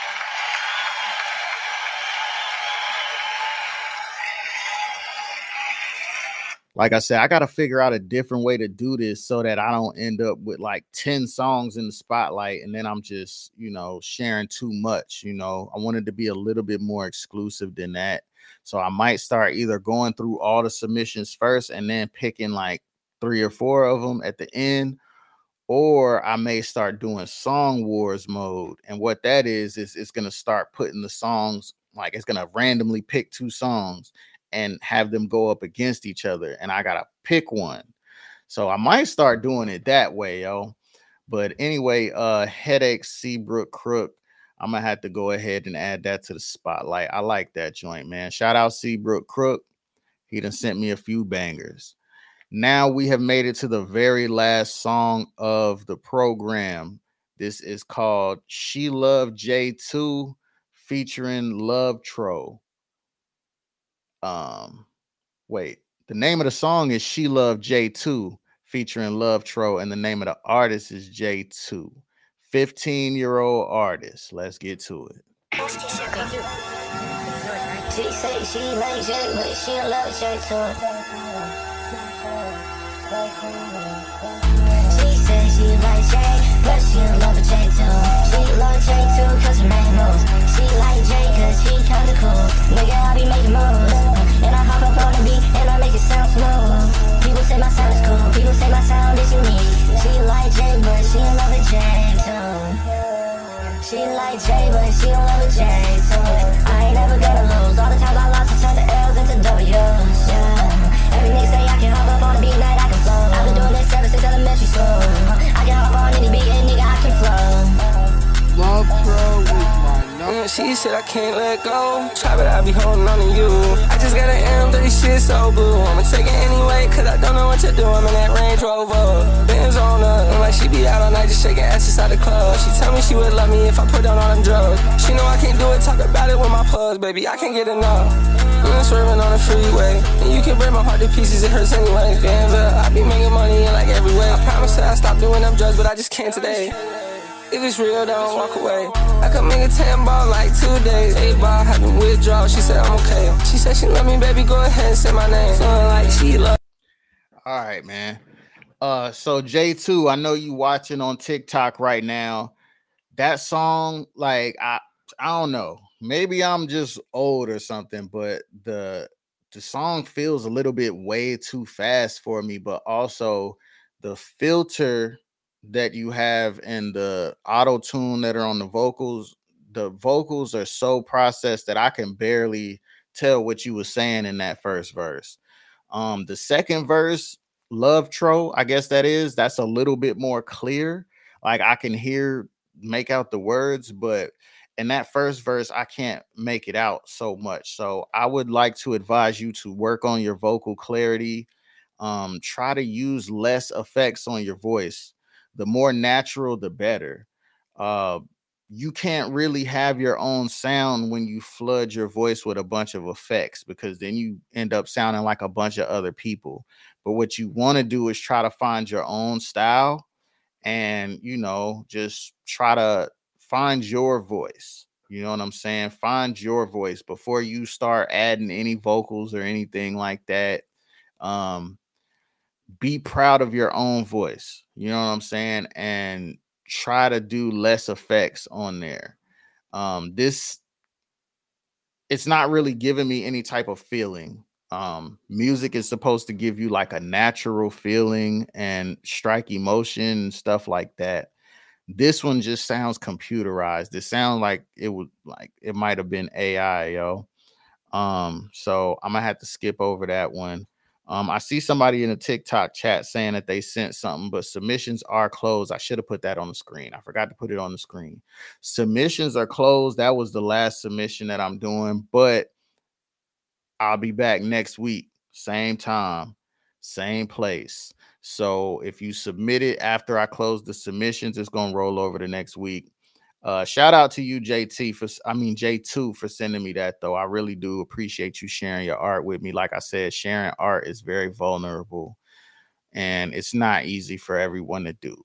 Like I said, I gotta figure out a different way to do this so that I don't end up with like ten songs in the spotlight and then I'm just, you know, sharing too much. You know, I wanted to be a little bit more exclusive than that. So I might start either going through all the submissions first and then picking like three or four of them at the end, or I may start doing song wars mode. And what that is, is it's going to start putting the songs, like it's going to randomly pick two songs and have them go up against each other. And I got to pick one. So I might start doing it that way, yo. But anyway, uh, Headache, Seabrook Crook. I'm gonna have to go ahead and add that to the spotlight. I like that joint, man. Shout out Seabrook Crook. He done sent me a few bangers. Now we have made it to the very last song of the program. This is called She Love J two featuring Love Tro. Um, wait, the name of the song is She Love J two featuring Love Tro, and the name of the artist is J two. fifteen year old artist. Let's get to it. She say she like J, but she love J too. She say she like J, but she love J too. She love J too cause her man moves. She like J cause he kinda cool. Nigga, I be making moves, and I hop up on the beat and I make it sound smooth. People say my sound is cool, people say my sound is unique. She like J, but she love a J too. She like J, but she love a J too. I ain't never gonna lose. All the times I lost, I turned the L's into W's. Yeah. Every nigga say I can hop up on the beat, night I can flow. I've been doing this ever since elementary school. I can hop on any beat, and nigga I can flow. Love Tro with my number. She said I can't let go. Try, but I be holding on to you. I just got an M thirty shit so blue. I'ma take it anyway, cause I don't know what to do. I'm in that Range Rover. Benz on her. Like she be out all night just shaking ass inside the club. She tell me she would love me if I put down all them drugs. She know I can't do it, talk about it with my plugs, baby. I can't get enough. I'm swerving on the freeway, and you can break my heart to pieces, it hurts anyway. Fans up, I be making money in like every way. I promise that I stop doing them drugs, but I just can't today. If it's real, don't walk away. I could make a ten ball like two days. Eight ball, having withdrawal. She said I'm okay. She said she love me, baby. Go ahead and say my name. Feeling like she love. All right, man. Uh, so J two, I know you watching on TikTok right now. That song, like I, I don't know. Maybe I'm just old or something, but the the song feels a little bit way too fast for me. But also the filter that you have and the auto tune that are on the vocals, the vocals are so processed that I can barely tell what you were saying in that first verse. Um, the second verse, Love Tro, I guess that is, that's a little bit more clear. Like I can hear, make out the words, but in that first verse, I can't make it out so much. So I would like to advise you to work on your vocal clarity. Um, try to use less effects on your voice. the more natural, the better. Uh, you can't really have your own sound when you flood your voice with a bunch of effects, because then you end up sounding like a bunch of other people. But what you want to do is try to find your own style and, you know, just try to find your voice. You know what I'm saying? Find your voice before you start adding any vocals or anything like that. Um, be proud of your own voice. You know what I'm saying? And try to do less effects on there. Um, this, it's not really giving me any type of feeling. Um, music is supposed to give you like a natural feeling and strike emotion and stuff like that. This one just sounds computerized. It sounds like it would like it might have been A I, yo. Um, so I'm gonna have to skip over that one. Um, I see somebody in the TikTok chat saying that they sent something, but submissions are closed. I should have put that on the screen. I forgot to put it on the screen. Submissions are closed. That was the last submission that I'm doing, but I'll be back next week, same time, same place. So if you submit it after I close the submissions, it's gonna roll over the next week. Uh, shout out to you, J T, for I mean J two for sending me that though. I really do appreciate you sharing your art with me. Like I said, sharing art is very vulnerable, and it's not easy for everyone to do.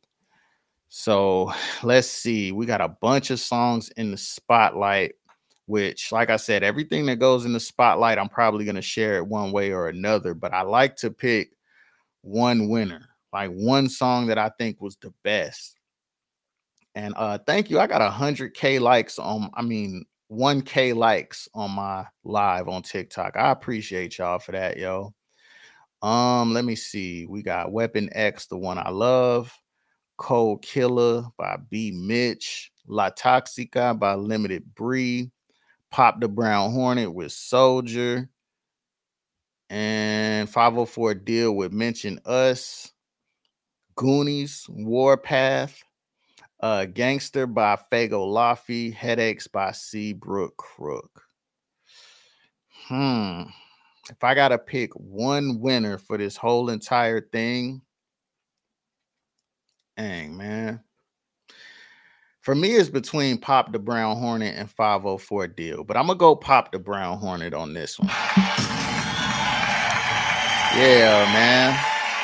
So let's see. We got a bunch of songs in the spotlight, which, like I said, everything that goes in the spotlight, I'm probably gonna share it one way or another. But I like to pick one winner, like one song that I think was the best. And uh thank you. I got one hundred K likes on, I mean, one K likes on my live on TikTok. I appreciate y'all for that, yo. Um, let me see. We got Weapon X, The One I Love, Cold Killer by B Mitch, La Toxica by Limited Bree, Pop the Brown Hornet with Soldier, and five oh four Deal with Mention Us, Goonies, Warpath, uh, Gangster by Fago Laffy, Headaches by Seabrook Crook. Hmm. If I gotta pick one winner for this whole entire thing, dang, man. For me, it's between Pop the Brown Hornet and five oh four Deal, but I'm gonna go Pop the Brown Hornet on this one. Yeah, man.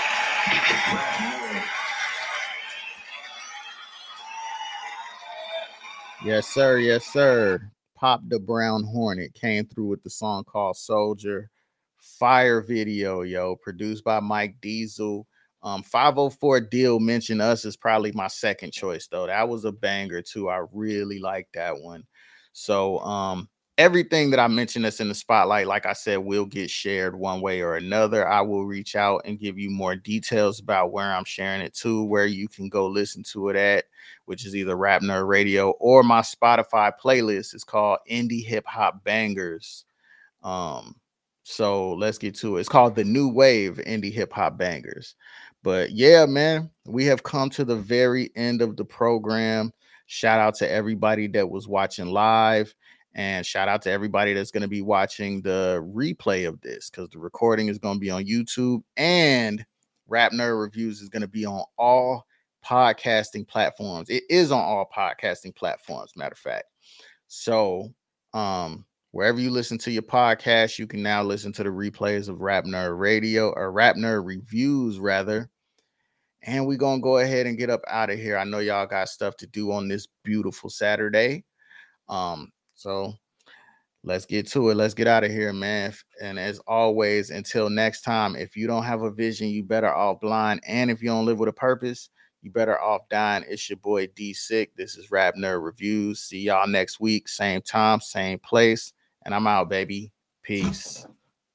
Yes, sir. Yes, sir. Pop the Brown Hornet came through with the song called Soldier. Fire video, yo. Produced by Mike Diesel. Um, five oh four Deal, Mention Us is probably my second choice, though. That was a banger, too. I really like that one. So, um, everything that I mentioned that's in the spotlight, like I said, will get shared one way or another. I will reach out and give you more details about where I'm sharing it to, where you can go listen to it at, which is either Rap Nerd Radio or my Spotify playlist. It's called Indie Hip Hop Bangers. Um, so let's get to it. It's called The New Wave Indie Hip Hop Bangers. But yeah, man, we have come to the very end of the program. Shout out to everybody that was watching live. And shout out to everybody that's going to be watching the replay of this, because the recording is going to be on YouTube, and Rap Nerd Reviews is going to be on all podcasting platforms. It is on all podcasting platforms, matter of fact. So um, wherever you listen to your podcast, you can now listen to the replays of Rap Nerd Radio, or Rap Nerd Reviews, rather. And we're going to go ahead and get up out of here. I know y'all got stuff to do on this beautiful Saturday. Um, So let's get to it. Let's get out of here, man. And as always, until next time, if you don't have a vision, you better off blind. And if you don't live with a purpose, you better off dying. It's your boy D Sick. This is Rap Nerd Reviews. See y'all next week. Same time, same place. And I'm out, baby. Peace.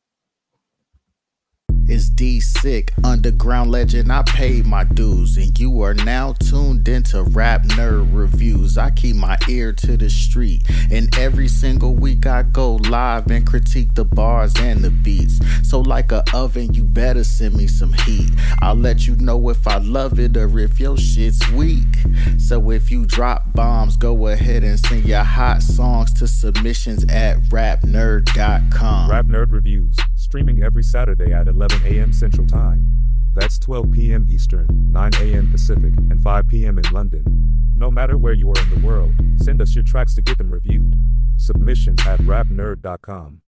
It's D Sick, underground legend. I paid my dues, and you are now tuned into Rap Nerd Reviews. I keep my ear to the street, and every single week I go live and critique the bars and the beats. So like a oven, you better send me some heat. I'll let you know if I love it or if your shit's weak. So if you drop bombs, go ahead and send your hot songs to submissions at rap nerd dot com. Rap Nerd Reviews, streaming every Saturday at eleven a.m. Central Time. That's twelve p.m. Eastern, nine a.m. Pacific, and five p.m. in London. No matter where you are in the world, send us your tracks to get them reviewed. Submissions at rap nerd dot com.